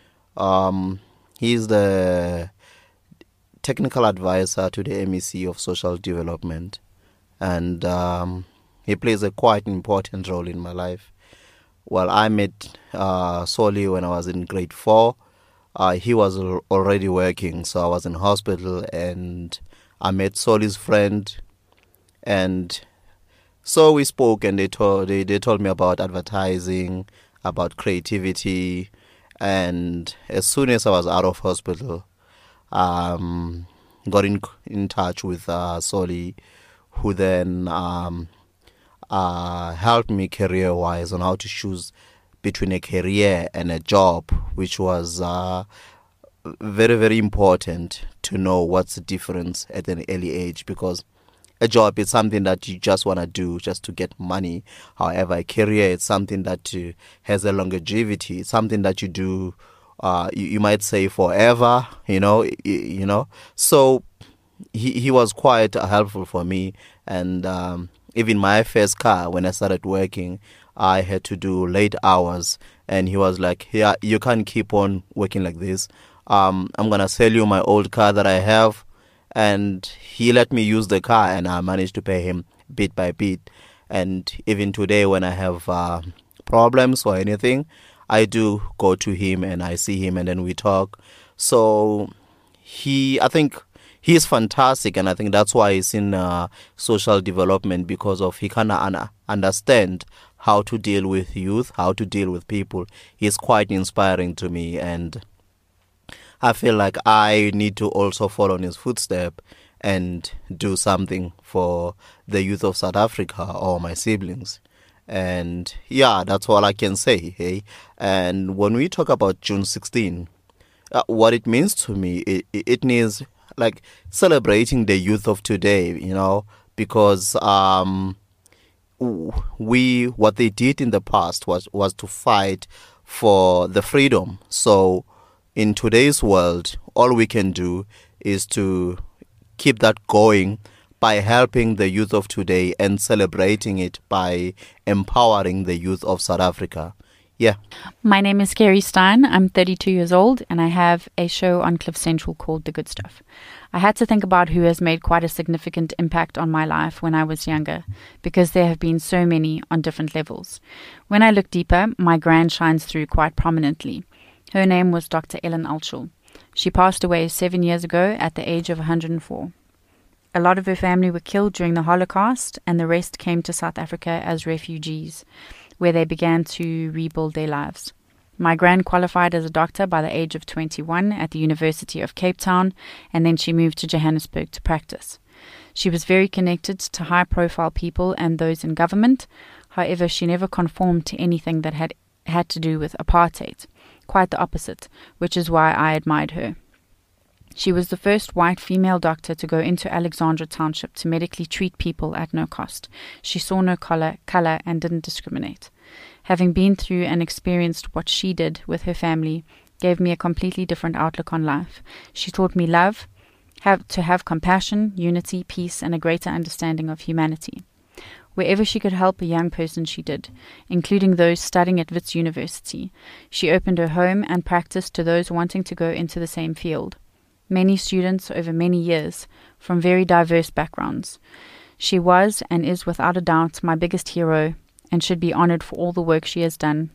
He's the technical advisor to the MEC of Social Development. And he plays a quite important role in my life. Well, I met Soli when I was in grade 4. He was already working, so I was in hospital, and I met Soli's friend, and so we spoke, and they told me about advertising, about creativity, and as soon as I was out of hospital, got in touch with Soli, who then helped me career-wise on how to choose between a career and a job, which was very, very important to know what's the difference at an early age, because a job is something that you just want to do just to get money. However, a career is something that has a longevity, something that you do, you might say forever, you know. So he was quite helpful for me, and even my first car, when I started working, I had to do late hours, and he was like, yeah, you can't keep on working like this. I'm going to sell you my old car that I have. And he let me use the car, and I managed to pay him bit by bit. And even today, when I have problems or anything, I do go to him and I see him and then we talk. So I think he's fantastic, and I think that's why he's in social development, because of he kind of understand how to deal with youth, how to deal with people. He's quite inspiring to me, and I feel like I need to also follow in his footsteps and do something for the youth of South Africa or my siblings. And yeah, that's all I can say. Hey, and when we talk about June 16, what it means to me, it means like celebrating the youth of today, because what they did in the past was to fight for the freedom. So in today's world, all we can do is to keep that going by helping the youth of today and celebrating it by empowering the youth of South Africa. Yeah. My name is Carrie Stein. I'm 32 years old, and I have a show on Cliff Central called The Good Stuff. I had to think about who has made quite a significant impact on my life when I was younger, because there have been so many on different levels. When I look deeper, my gran shines through quite prominently. Her name was Dr. Ellen Altschul. She passed away 7 years ago at the age of 104. A lot of her family were killed during the Holocaust, and the rest came to South Africa as refugees, where they began to rebuild their lives. My gran qualified as a doctor by the age of 21 at the University of Cape Town, and then she moved to Johannesburg to practice. She was very connected to high-profile people and those in government. However, she never conformed to anything that had to do with apartheid. Quite the opposite, which is why I admired her. She was the first white female doctor to go into Alexandra Township to medically treat people at no cost. She saw no color, and didn't discriminate. Having been through and experienced what she did with her family gave me a completely different outlook on life. She taught me love, to have compassion, unity, peace, and a greater understanding of humanity. Wherever she could help a young person, she did, including those studying at Wits University. She opened her home and practice to those wanting to go into the same field. Many students over many years, from very diverse backgrounds. She was and is without a doubt my biggest hero, and should be honored for all the work she has done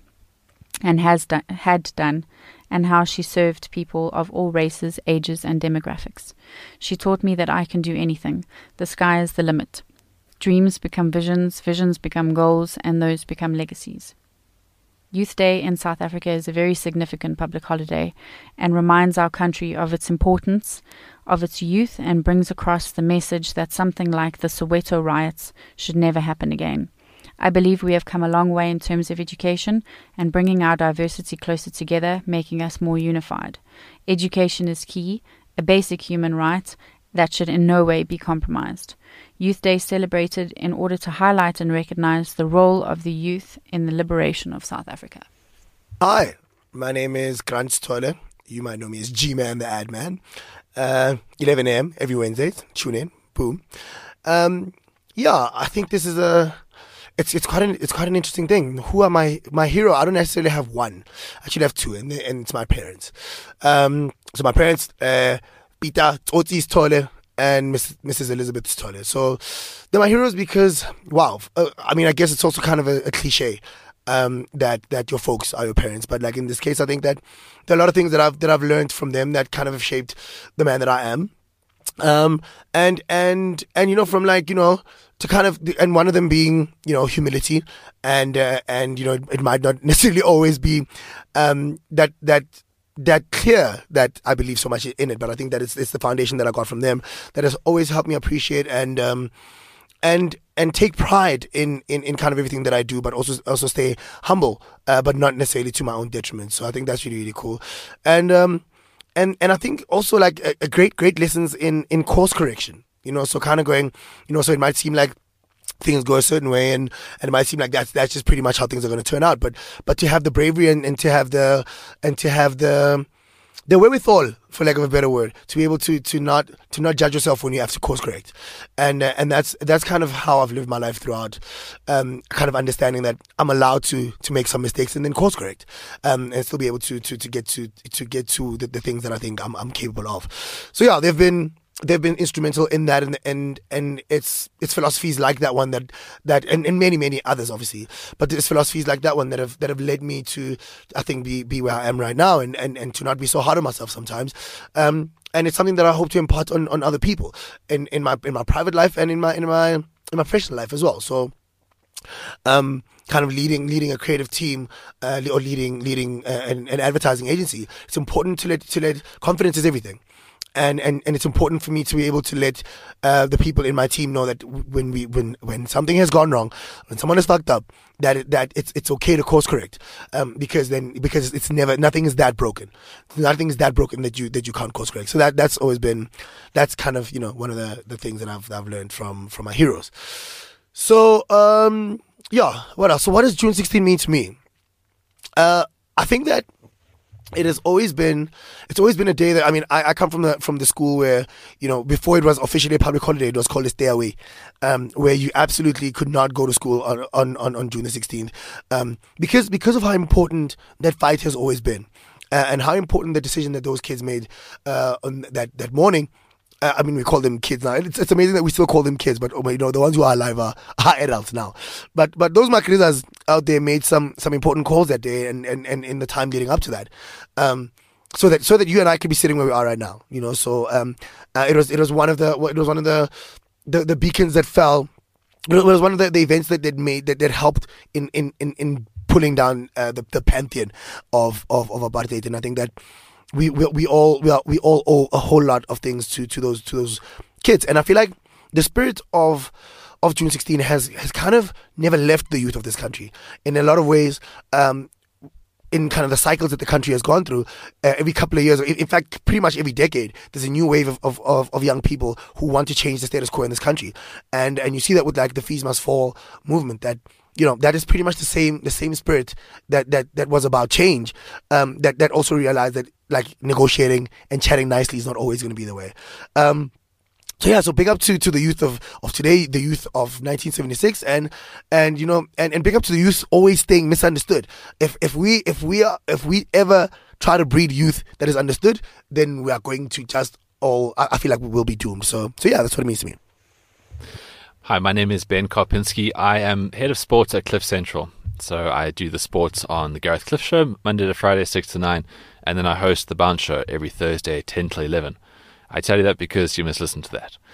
and had done, and how she served people of all races, ages, and demographics. She taught me that I can do anything. The sky is the limit. Dreams become visions, visions become goals, and those become legacies. Youth Day in South Africa is a very significant public holiday and reminds our country of its importance, of its youth, and brings across the message that something like the Soweto riots should never happen again. I believe we have come a long way in terms of education and bringing our diversity closer together, making us more unified. Education is key, a basic human right that should in no way be compromised. Youth Day celebrated in order to highlight and recognize the role of the youth in the liberation of South Africa. Hi, my name is Grant Tolle. You might know me as G-Man, the ad man. 11 a.m. every Wednesday. Tune in. Boom. I think this is it's quite an interesting thing. Who are my hero? I don't necessarily have one. I actually have two, and it's my parents. So my parents, Peter Otis Tolle and Mrs. Elizabeth Tolle. So they're my heroes because, wow, I guess it's also kind of a cliche that your folks are your parents. But like in this case, I think that there are a lot of things that I've learned from them that kind of have shaped the man that I am. And from to kind of, and one of them being, humility, and it might not necessarily always be that clear that I believe so much in it, but I think that it's the foundation that I got from them that has always helped me appreciate and take pride in kind of everything that I do, but also stay humble, but not necessarily to my own detriment. So I think that's really, really cool. And I think also like a great lessons in course correction, so kind of going, so it might seem like things go a certain way and it might seem like that's just pretty much how things are going to turn out, but to have the bravery and to have the wherewithal, for lack of a better word, to be able to not judge yourself when you have to course correct, and that's kind of how I've lived my life throughout, kind of understanding that I'm allowed to make some mistakes and then course correct, and still be able to get to the things that I think I'm capable of. So yeah, they've been instrumental in that, and it's philosophies like that one that and many others obviously, but it's philosophies like that one that have led me to, I think, be where I am right now, and to not be so hard on myself sometimes, and it's something that I hope to impart on other people in my private life and in my professional life as well. So kind of leading a creative team, or leading an advertising agency, it's important to let confidence is everything. And it's important for me to be able to let the people in my team know that when something has gone wrong, when someone is fucked up, that it's okay to course correct, because it's never, nothing is that broken. Nothing is that broken that you can't course correct. So that's always been, that's kind of one of the things that I've learned from my heroes. So what else? So what does June 16 mean to me? I think that it's always been a day that, I come from the school where, before it was officially a public holiday, it was called a stay away, where you absolutely could not go to school on June the 16th, because of how important that fight has always been, and how important the decision that those kids made on that morning. We call them kids now. It's amazing that we still call them kids, but the ones who are alive are adults now. But those Makrizas out there made some important calls that day and in the time leading up to that, so that you and I could be sitting where we are right now. So it was one of the beacons that fell. It was one of the events that helped in pulling down the pantheon of apartheid, and I think that we all owe a whole lot of things to those kids, and I feel like the spirit of June 16 has kind of never left the youth of this country in a lot of ways. In kind of the cycles that the country has gone through, every couple of years, in fact, pretty much every decade, there's a new wave of young people who want to change the status quo in this country, and you see that with like the Fees Must Fall movement, that that is pretty much the same spirit that was about change, that also realized that like negotiating and chatting nicely is not always going to be the way. So big up to the youth of today, the youth of 1976, and big up to the youth always staying misunderstood. If we ever try to breed youth that is understood, then we are going to just I feel like we will be doomed. So yeah, that's what it means to me. Hi, my name is Ben Karpinski. I am head of sports at Cliff Central. So I do the sports on the Gareth Cliff Show, Monday to Friday, 6 to 9, and then I host the Bounce Show every Thursday, 10 to 11. I tell you that because you must listen to that.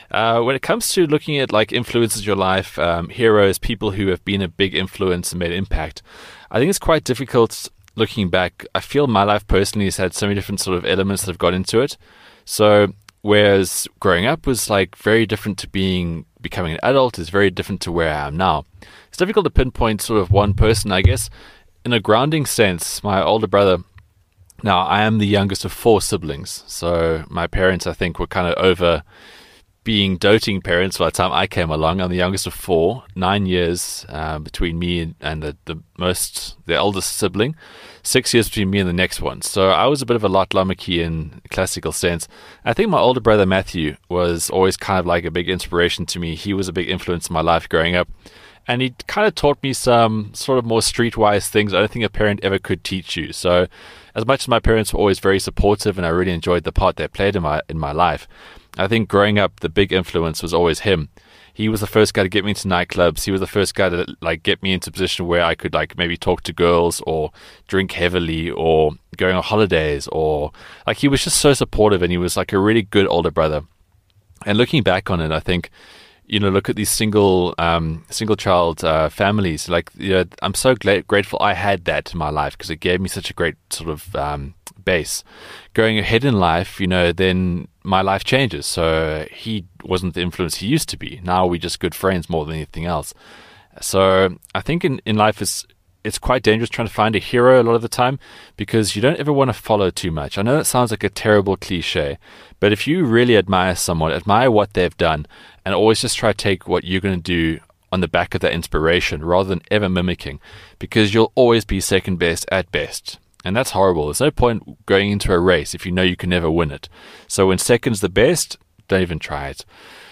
When it comes to looking at like influences in your life, heroes, people who have been a big influence and made an impact, I think it's quite difficult looking back. I feel my life personally has had so many different sort of elements that have got into it. So whereas growing up was like very different to becoming an adult, is very different to where I am now. It's difficult to pinpoint sort of one person, I guess. In a grounding sense, my older brother. Now, I am the youngest of 4 siblings, so my parents, I think, were kind of over being doting parents by the time I came along. I'm the youngest of 4, 9 years between me and the eldest sibling, 6 years between me and the next one. So I was a bit of a lot Lamaki in classical sense. I think my older brother Matthew was always kind of like a big inspiration to me. He was a big influence in my life growing up. And he kind of taught me some sort of more streetwise things I don't think a parent ever could teach you. So as much as my parents were always very supportive and I really enjoyed the part they played in my life, I think growing up, the big influence was always him. He was the first guy to get me into nightclubs. He was the first guy to like get me into a position where I could like maybe talk to girls or drink heavily or going on holidays, or like he was just so supportive, and he was like a really good older brother. And looking back on it, I think, look at these single child families. Like, I'm so grateful I had that in my life, because it gave me such a great sort of base. Going ahead in life, then my life changes. So he wasn't the influence he used to be. Now we're just good friends more than anything else. So I think in life it's quite dangerous trying to find a hero a lot of the time, because you don't ever want to follow too much. I know that sounds like a terrible cliche, but if you really admire someone, admire what they've done, and always just try to take what you're going to do on the back of that inspiration rather than ever mimicking, because you'll always be second best at best. And that's horrible. There's no point going into a race if you know you can never win it. So when second's the best, don't even try it.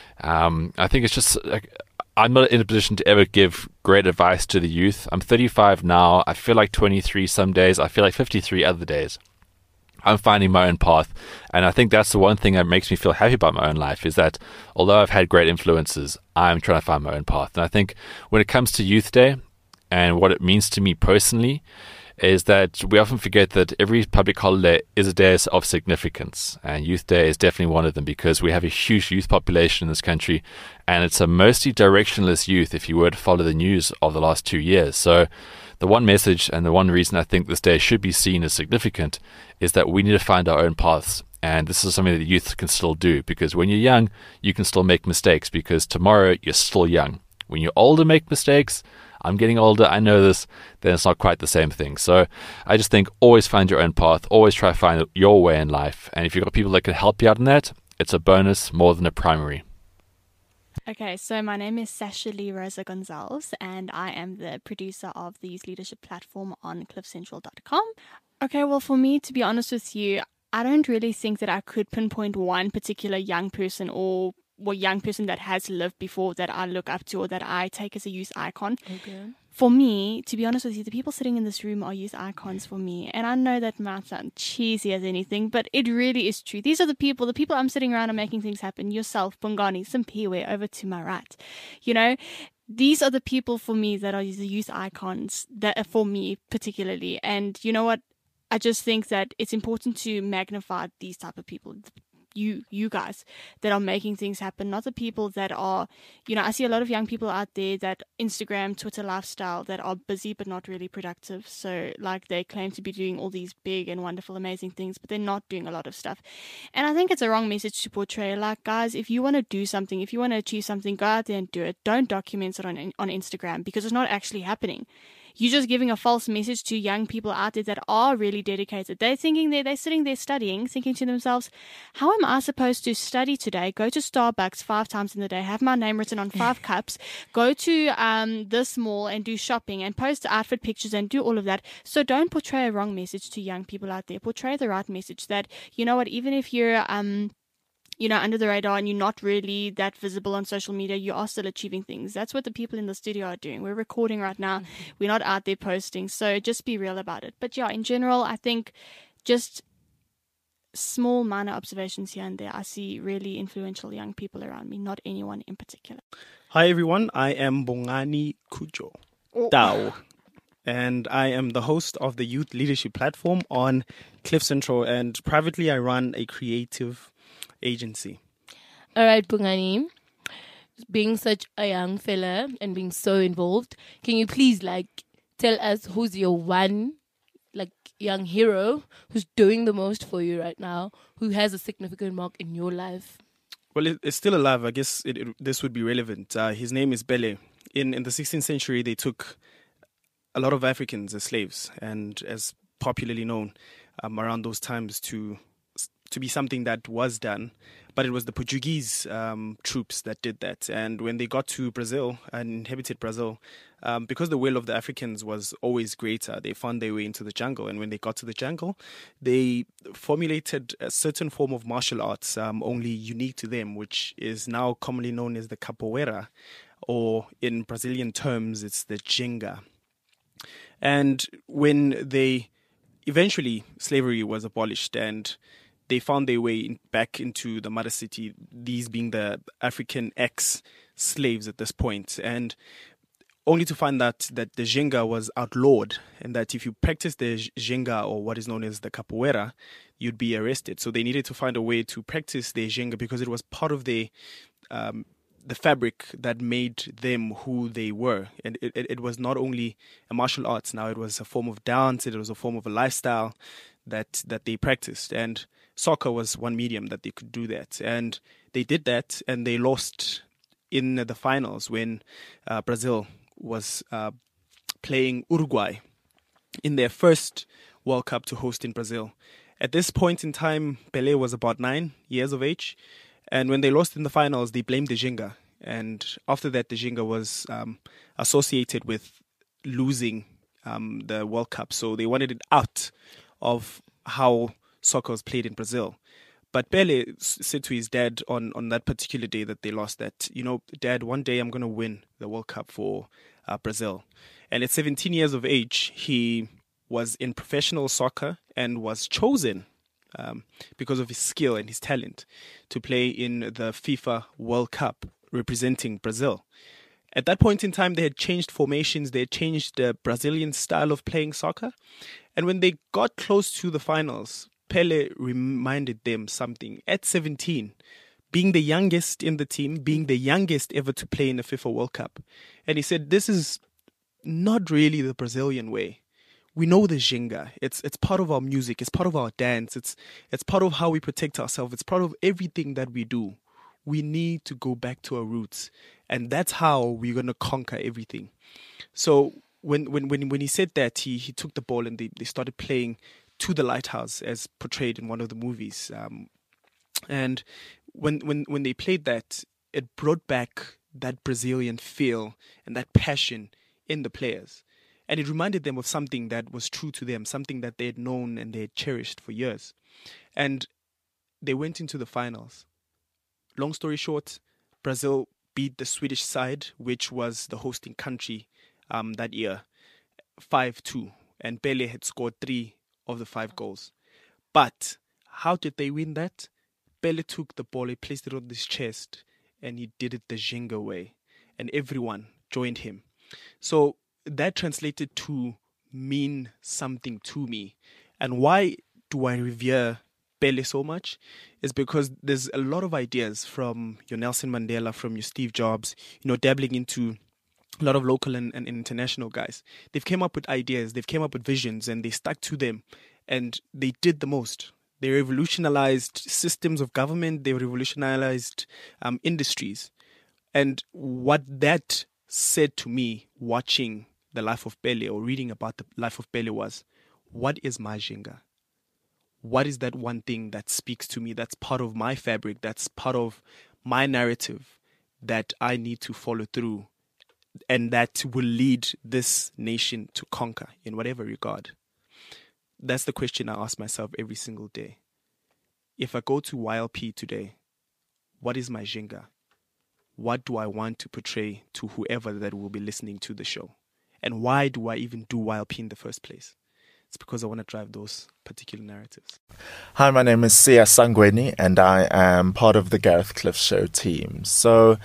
I think it's just like, I'm not in a position to ever give great advice to the youth. I'm 35 now. I feel like 23 some days. I feel like 53 other days. I'm finding my own path. And I think that's the one thing that makes me feel happy about my own life, is that although I've had great influences, I'm trying to find my own path. And I think when it comes to Youth Day and what it means to me personally, is that we often forget that every public holiday is a day of significance, and Youth Day is definitely one of them, because we have a huge youth population in this country, and it's a mostly directionless youth if you were to follow the news of the last 2 years. So the one message and the one reason I think this day should be seen as significant is that we need to find our own paths, and this is something that the youth can still do, because when you're young, you can still make mistakes, because tomorrow you're still young. When you're older, make mistakes. I'm getting older, I know this, then it's not quite the same thing. So I just think always find your own path, always try to find your way in life. And if you've got people that can help you out in that, it's a bonus more than a primary. Okay, so my name is Sasha Lee Rosa Gonzalez, and I am the producer of the Youth Leadership Platform on cliffcentral.com. Okay, well, for me, to be honest with you, I don't really think that I could pinpoint one particular young person or young person that has lived before that I look up to or that I take as a youth icon. Okay. For me, to be honest with you, the people sitting in this room are youth icons for me. And I know that might sound cheesy as anything, but it really is true. These are the people I'm sitting around and making things happen. Yourself, Bongani, Simpiwe, over to my right. These are the people for me that are the youth icons that are for me particularly. And you know what? I just think that it's important to magnify these type of people. You guys that are making things happen, not the people that are, I see a lot of young people out there that Instagram, Twitter lifestyle that are busy but not really productive. So like they claim to be doing all these big and wonderful, amazing things, but they're not doing a lot of stuff. And I think it's a wrong message to portray. Like, guys, if you want to do something, if you want to achieve something, go out there and do it. Don't document it on Instagram, because it's not actually happening. You're just giving a false message to young people out there that are really dedicated. They're sitting there studying, thinking to themselves, how am I supposed to study today? Go to Starbucks 5 times in the day, have my name written on 5 cups, go to this mall and do shopping and post outfit pictures and do all of that. So don't portray a wrong message to young people out there. Portray the right message that, you know what, even if you're under the radar and you're not really that visible on social media, you are still achieving things. That's what the people in the studio are doing. We're recording right now. We're not out there posting. So just be real about it. But yeah, in general, I think just small minor observations here and there. I see really influential young people around me, not anyone in particular. Hi, everyone. I am Bongani Kujo Tao. And I am the host of the Youth Leadership Platform on Cliff Central. And privately, I run a creative agency. All right, Bongani. Being such a young fella and being so involved, can you please tell us who's your one young hero who's doing the most for you right now, who has a significant mark in your life? Well, it's still alive. I guess this would be relevant. His name is Pele. In the 16th century, they took a lot of Africans as slaves, and as popularly known around those times to be something that was done. But it was the Portuguese troops that did that. And when they got to Brazil and inhabited Brazil, because the will of the Africans was always greater, they found their way into the jungle. And when they got to the jungle, they formulated a certain form of martial arts only unique to them, which is now commonly known as the capoeira, or in Brazilian terms, it's the Jenga. And when eventually slavery was abolished and they found their way back into the mother city, these being the African ex-slaves at this point, and only to find that the Jenga was outlawed, and that if you practice the Jenga, or what is known as the capoeira, you'd be arrested. So they needed to find a way to practice the Jenga because it was part of the fabric that made them who they were. And it was not only a martial arts now, it was a form of dance, it was a form of a lifestyle that they practiced. And soccer was one medium that they could do that. And they did that, and they lost in the finals when Brazil was playing Uruguay in their first World Cup to host in Brazil. At this point in time, Pelé was about 9 years of age. And when they lost in the finals, they blamed the Jenga. And after that, the Jenga was associated with losing the World Cup. So they wanted it out of how soccer was played in Brazil. But Pele said to his dad on that particular day that they lost that, Dad, one day I'm going to win the World Cup for Brazil. And at 17 years of age, he was in professional soccer and was chosen because of his skill and his talent to play in the FIFA World Cup representing Brazil. At that point in time, they had changed formations, they had changed the Brazilian style of playing soccer. And when they got close to the finals, Pele reminded them something. At 17, being the youngest in the team, being the youngest ever to play in a FIFA World Cup. And he said, this is not really the Brazilian way. We know the Jenga. It's part of our music. It's part of our dance. It's part of how we protect ourselves. It's part of everything that we do. We need to go back to our roots. And that's how we're going to conquer everything. So when he said that, he took the ball and they started playing to the lighthouse as portrayed in one of the movies. And when they played that, it brought back that Brazilian feel and that passion in the players. And it reminded them of something that was true to them, something that they had known and they had cherished for years. And they went into the finals. Long story short, Brazil beat the Swedish side, which was the hosting country that year, 5-2. And Pele had scored 3 of the 5 goals. But how did they win that? Pele took the ball, he placed it on his chest, and he did it the Jenga way. And everyone joined him. So that translated to mean something to me. And why do I revere Pele so much? Is because there's a lot of ideas from your Nelson Mandela, from your Steve Jobs, dabbling into a lot of local and international guys. They've came up with ideas, they've came up with visions, and they stuck to them, and they did the most. They revolutionized systems of government, they revolutionized industries. And what that said to me watching the life of Pele or reading about the life of Pele was, what is my Jenga? What is that one thing that speaks to me, that's part of my fabric, that's part of my narrative that I need to follow through and that will lead this nation to conquer in whatever regard? That's the question I ask myself every single day. If I go to YLP today, what is my Jenga? What do I want to portray to whoever that will be listening to the show? And why do I even do YLP in the first place? It's because I want to drive those particular narratives. Hi, my name is Sia Sangweni, and I am part of the Gareth Cliff Show team. So,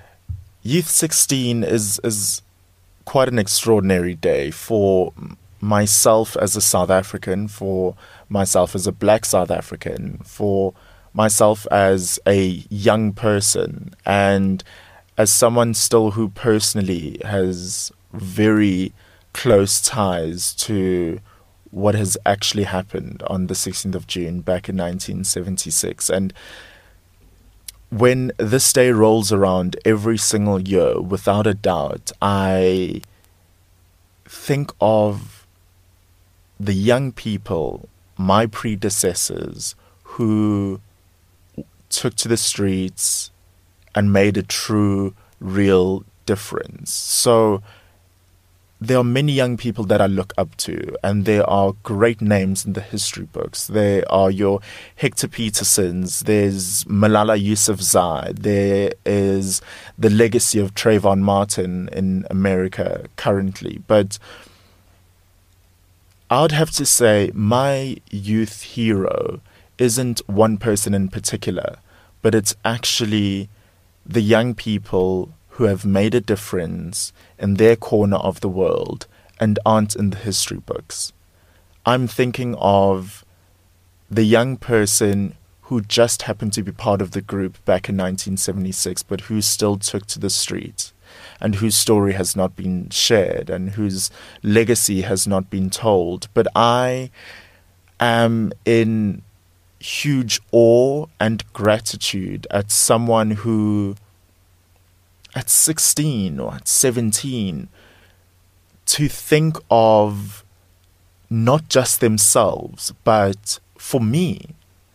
Youth 16 is quite an extraordinary day for myself as a South African, for myself as a black South African, for myself as a young person and as someone still who personally has very close ties to what has actually happened on the 16th of June back in 1976. And when this day rolls around every single year, without a doubt, I think of the young people, my predecessors, who took to the streets and made a true, real difference. So there are many young people that I look up to, and there are great names in the history books. There are your Hector Petersons, there's Malala Yousafzai, there is the legacy of Trayvon Martin in America currently. But I would have to say my youth hero isn't one person in particular, but it's actually the young people who have made a difference in their corner of the world and aren't in the history books. I'm thinking of the young person who just happened to be part of the group back in 1976, but who still took to the street and whose story has not been shared and whose legacy has not been told. But I am in huge awe and gratitude at someone who, at 16 or at 17, to think of not just themselves, but for me,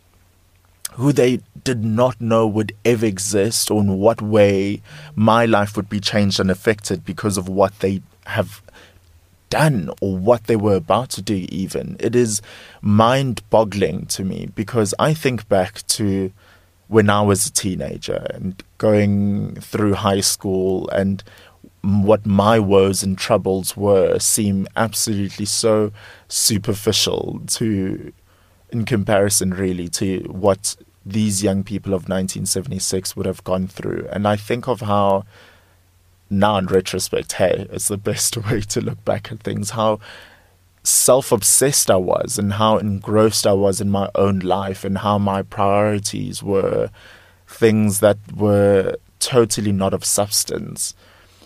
who they did not know would ever exist or in what way my life would be changed and affected because of what they have done or what they were about to do even. It is mind-boggling to me because I think back to when I was a teenager and going through high school, and what my woes and troubles were seem absolutely so superficial in comparison really to what these young people of 1976 would have gone through. And I think of how now in retrospect, hey, it's the best way to look back at things, how self-obsessed I was and how engrossed I was in my own life and how my priorities were things that were totally not of substance.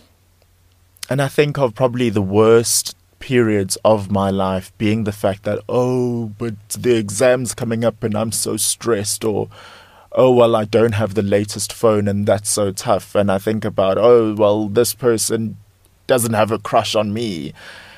And I think of probably the worst periods of my life being the fact that, oh, but the exam's coming up and I'm so stressed, or oh, well, I don't have the latest phone and that's so tough. And I think about, oh, well, this person doesn't have a crush on me.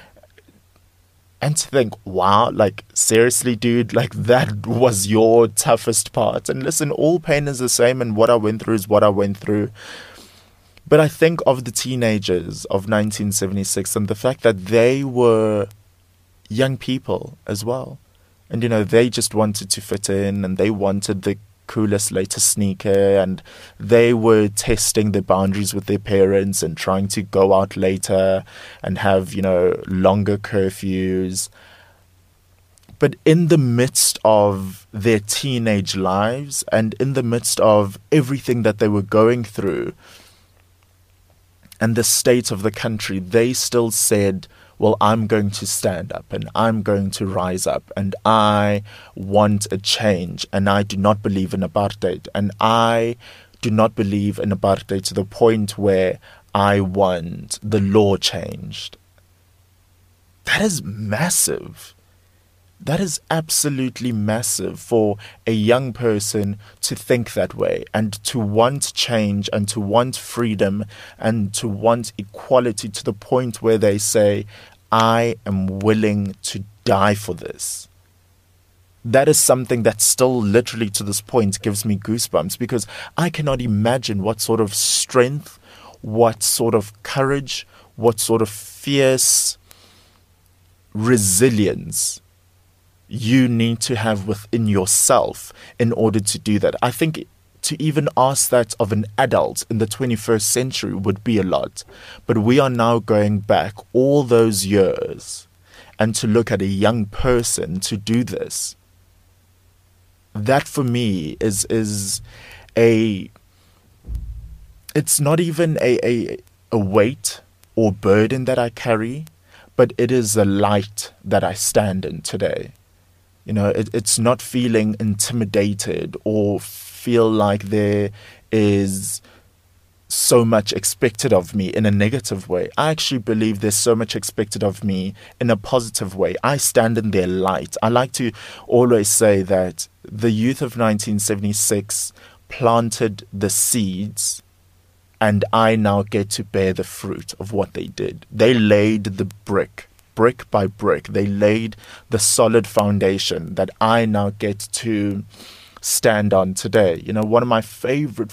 And to think, wow, like, seriously, dude, like, that was your toughest part. And listen, all pain is the same, and what I went through is what I went through. But I think of the teenagers of 1976 and the fact that they were young people as well. And, you know, they just wanted to fit in, and they wanted the coolest latest sneaker, and they were testing the boundaries with their parents and trying to go out later and have, you know, longer curfews. But in the midst of their teenage lives and in the midst of everything that they were going through and the state of the country, they still said, well, I'm going to stand up and I'm going to rise up and I want a change, and I do not believe in apartheid, and I do not believe in apartheid to the point where I want the law changed. That is massive. That is absolutely massive for a young person to think that way and to want change and to want freedom and to want equality to the point where they say, I am willing to die for this. That is something that still literally to this point gives me goosebumps, because I cannot imagine what sort of strength, what sort of courage, what sort of fierce resilience you need to have within yourself in order to do that. I think to even ask that of an adult in the 21st century would be a lot. But we are now going back all those years, and to look at a young person to do this, that for me is it's not even a weight or burden that I carry, but it is a light that I stand in today. It's not feeling intimidated or feel like there is so much expected of me in a negative way. I actually believe there's so much expected of me in a positive way. I stand in their light. I like to always say that the youth of 1976 planted the seeds, and I now get to bear the fruit of what they did. They laid the brick by brick. They laid the solid foundation that I now get to stand on today. One of my favorite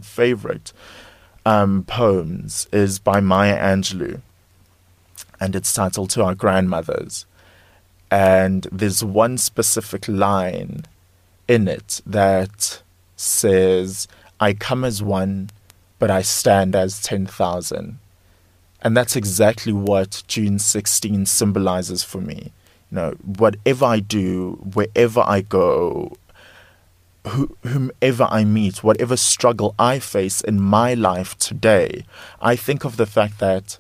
poems is by Maya Angelou, and it's titled To Our Grandmothers. And there's one specific line in it that says, I come as one, but I stand as 10,000. And that's exactly what June 16 symbolizes for me. Whatever I do, wherever I go, whomever I meet, whatever struggle I face in my life today, I think of the fact that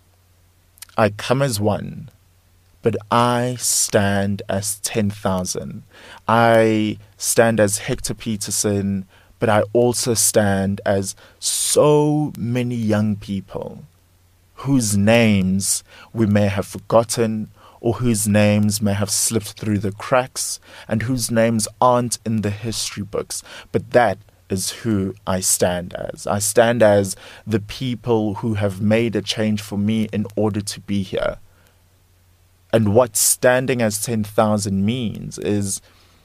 I come as one, but I stand as 10,000. I stand as Hector Peterson, but I also stand as so many young people whose names we may have forgotten, or whose names may have slipped through the cracks, and whose names aren't in the history books. But that is who I stand as. I stand as the people who have made a change for me in order to be here. And what standing as 10,000 means is,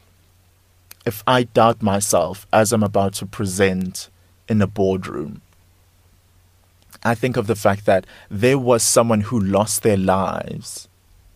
if I doubt myself as I'm about to present in a boardroom, I think of the fact that there was someone who lost their lives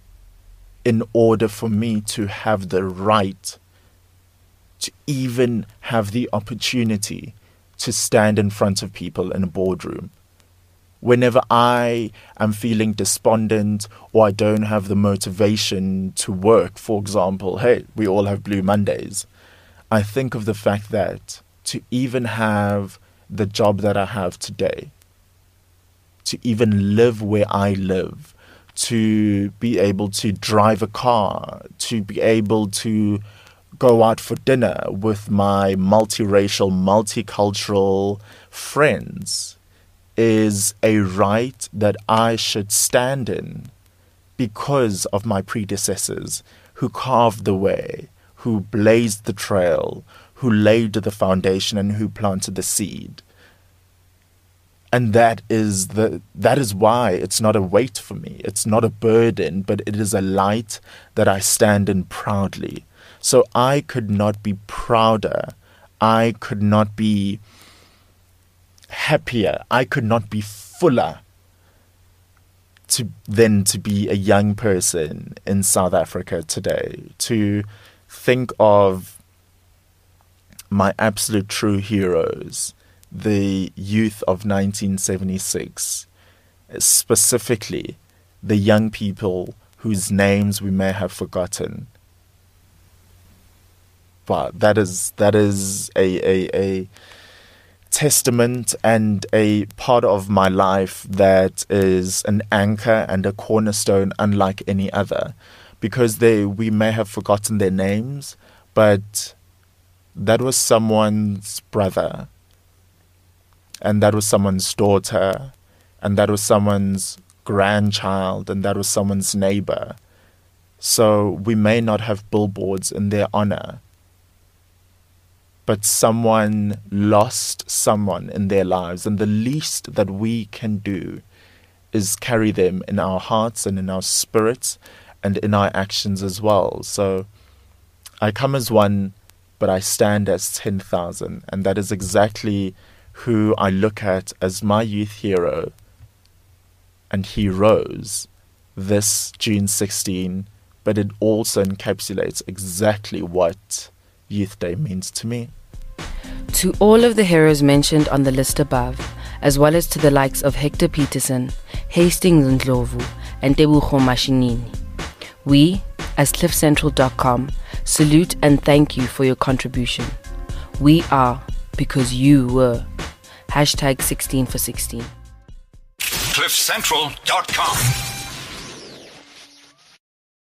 in order for me to have the right to even have the opportunity to stand in front of people in a boardroom. Whenever I am feeling despondent or I don't have the motivation to work, for example, hey, we all have Blue Mondays, I think of the fact that to even have the job that I have today, to even live where I live, to be able to drive a car, to be able to go out for dinner with my multiracial, multicultural friends is a right that I should stand in because of my predecessors who carved the way, who blazed the trail, who laid the foundation, and who planted the seed. And that is why it's not a weight for me. It's not a burden, but it is a light that I stand in proudly. So I could not be prouder. I could not be happier. I could not be fuller than to be a young person in South Africa today. To think of my absolute true heroes, the youth of 1976, specifically the young people whose names we may have forgotten. But that is a testament and a part of my life that is an anchor and a cornerstone unlike any other, because we may have forgotten their names, but that was someone's brother, and that was someone's daughter, and that was someone's grandchild, and that was someone's neighbor. So we may not have billboards in their honor, but someone lost someone in their lives, and the least that we can do is carry them in our hearts and in our spirits and in our actions as well. So I come as one, but I stand as 10,000, and that is exactly who I look at as my youth hero and heroes this June 16, but it also encapsulates exactly what Youth Day means to me. To all of the heroes mentioned on the list above, as well as to the likes of Hector Peterson, Hastings Ndlovu, and Tebogo Mashinini, we, as CliffCentral.com, salute and thank you for your contribution. We are because you were. #16 for 16. CliffCentral.com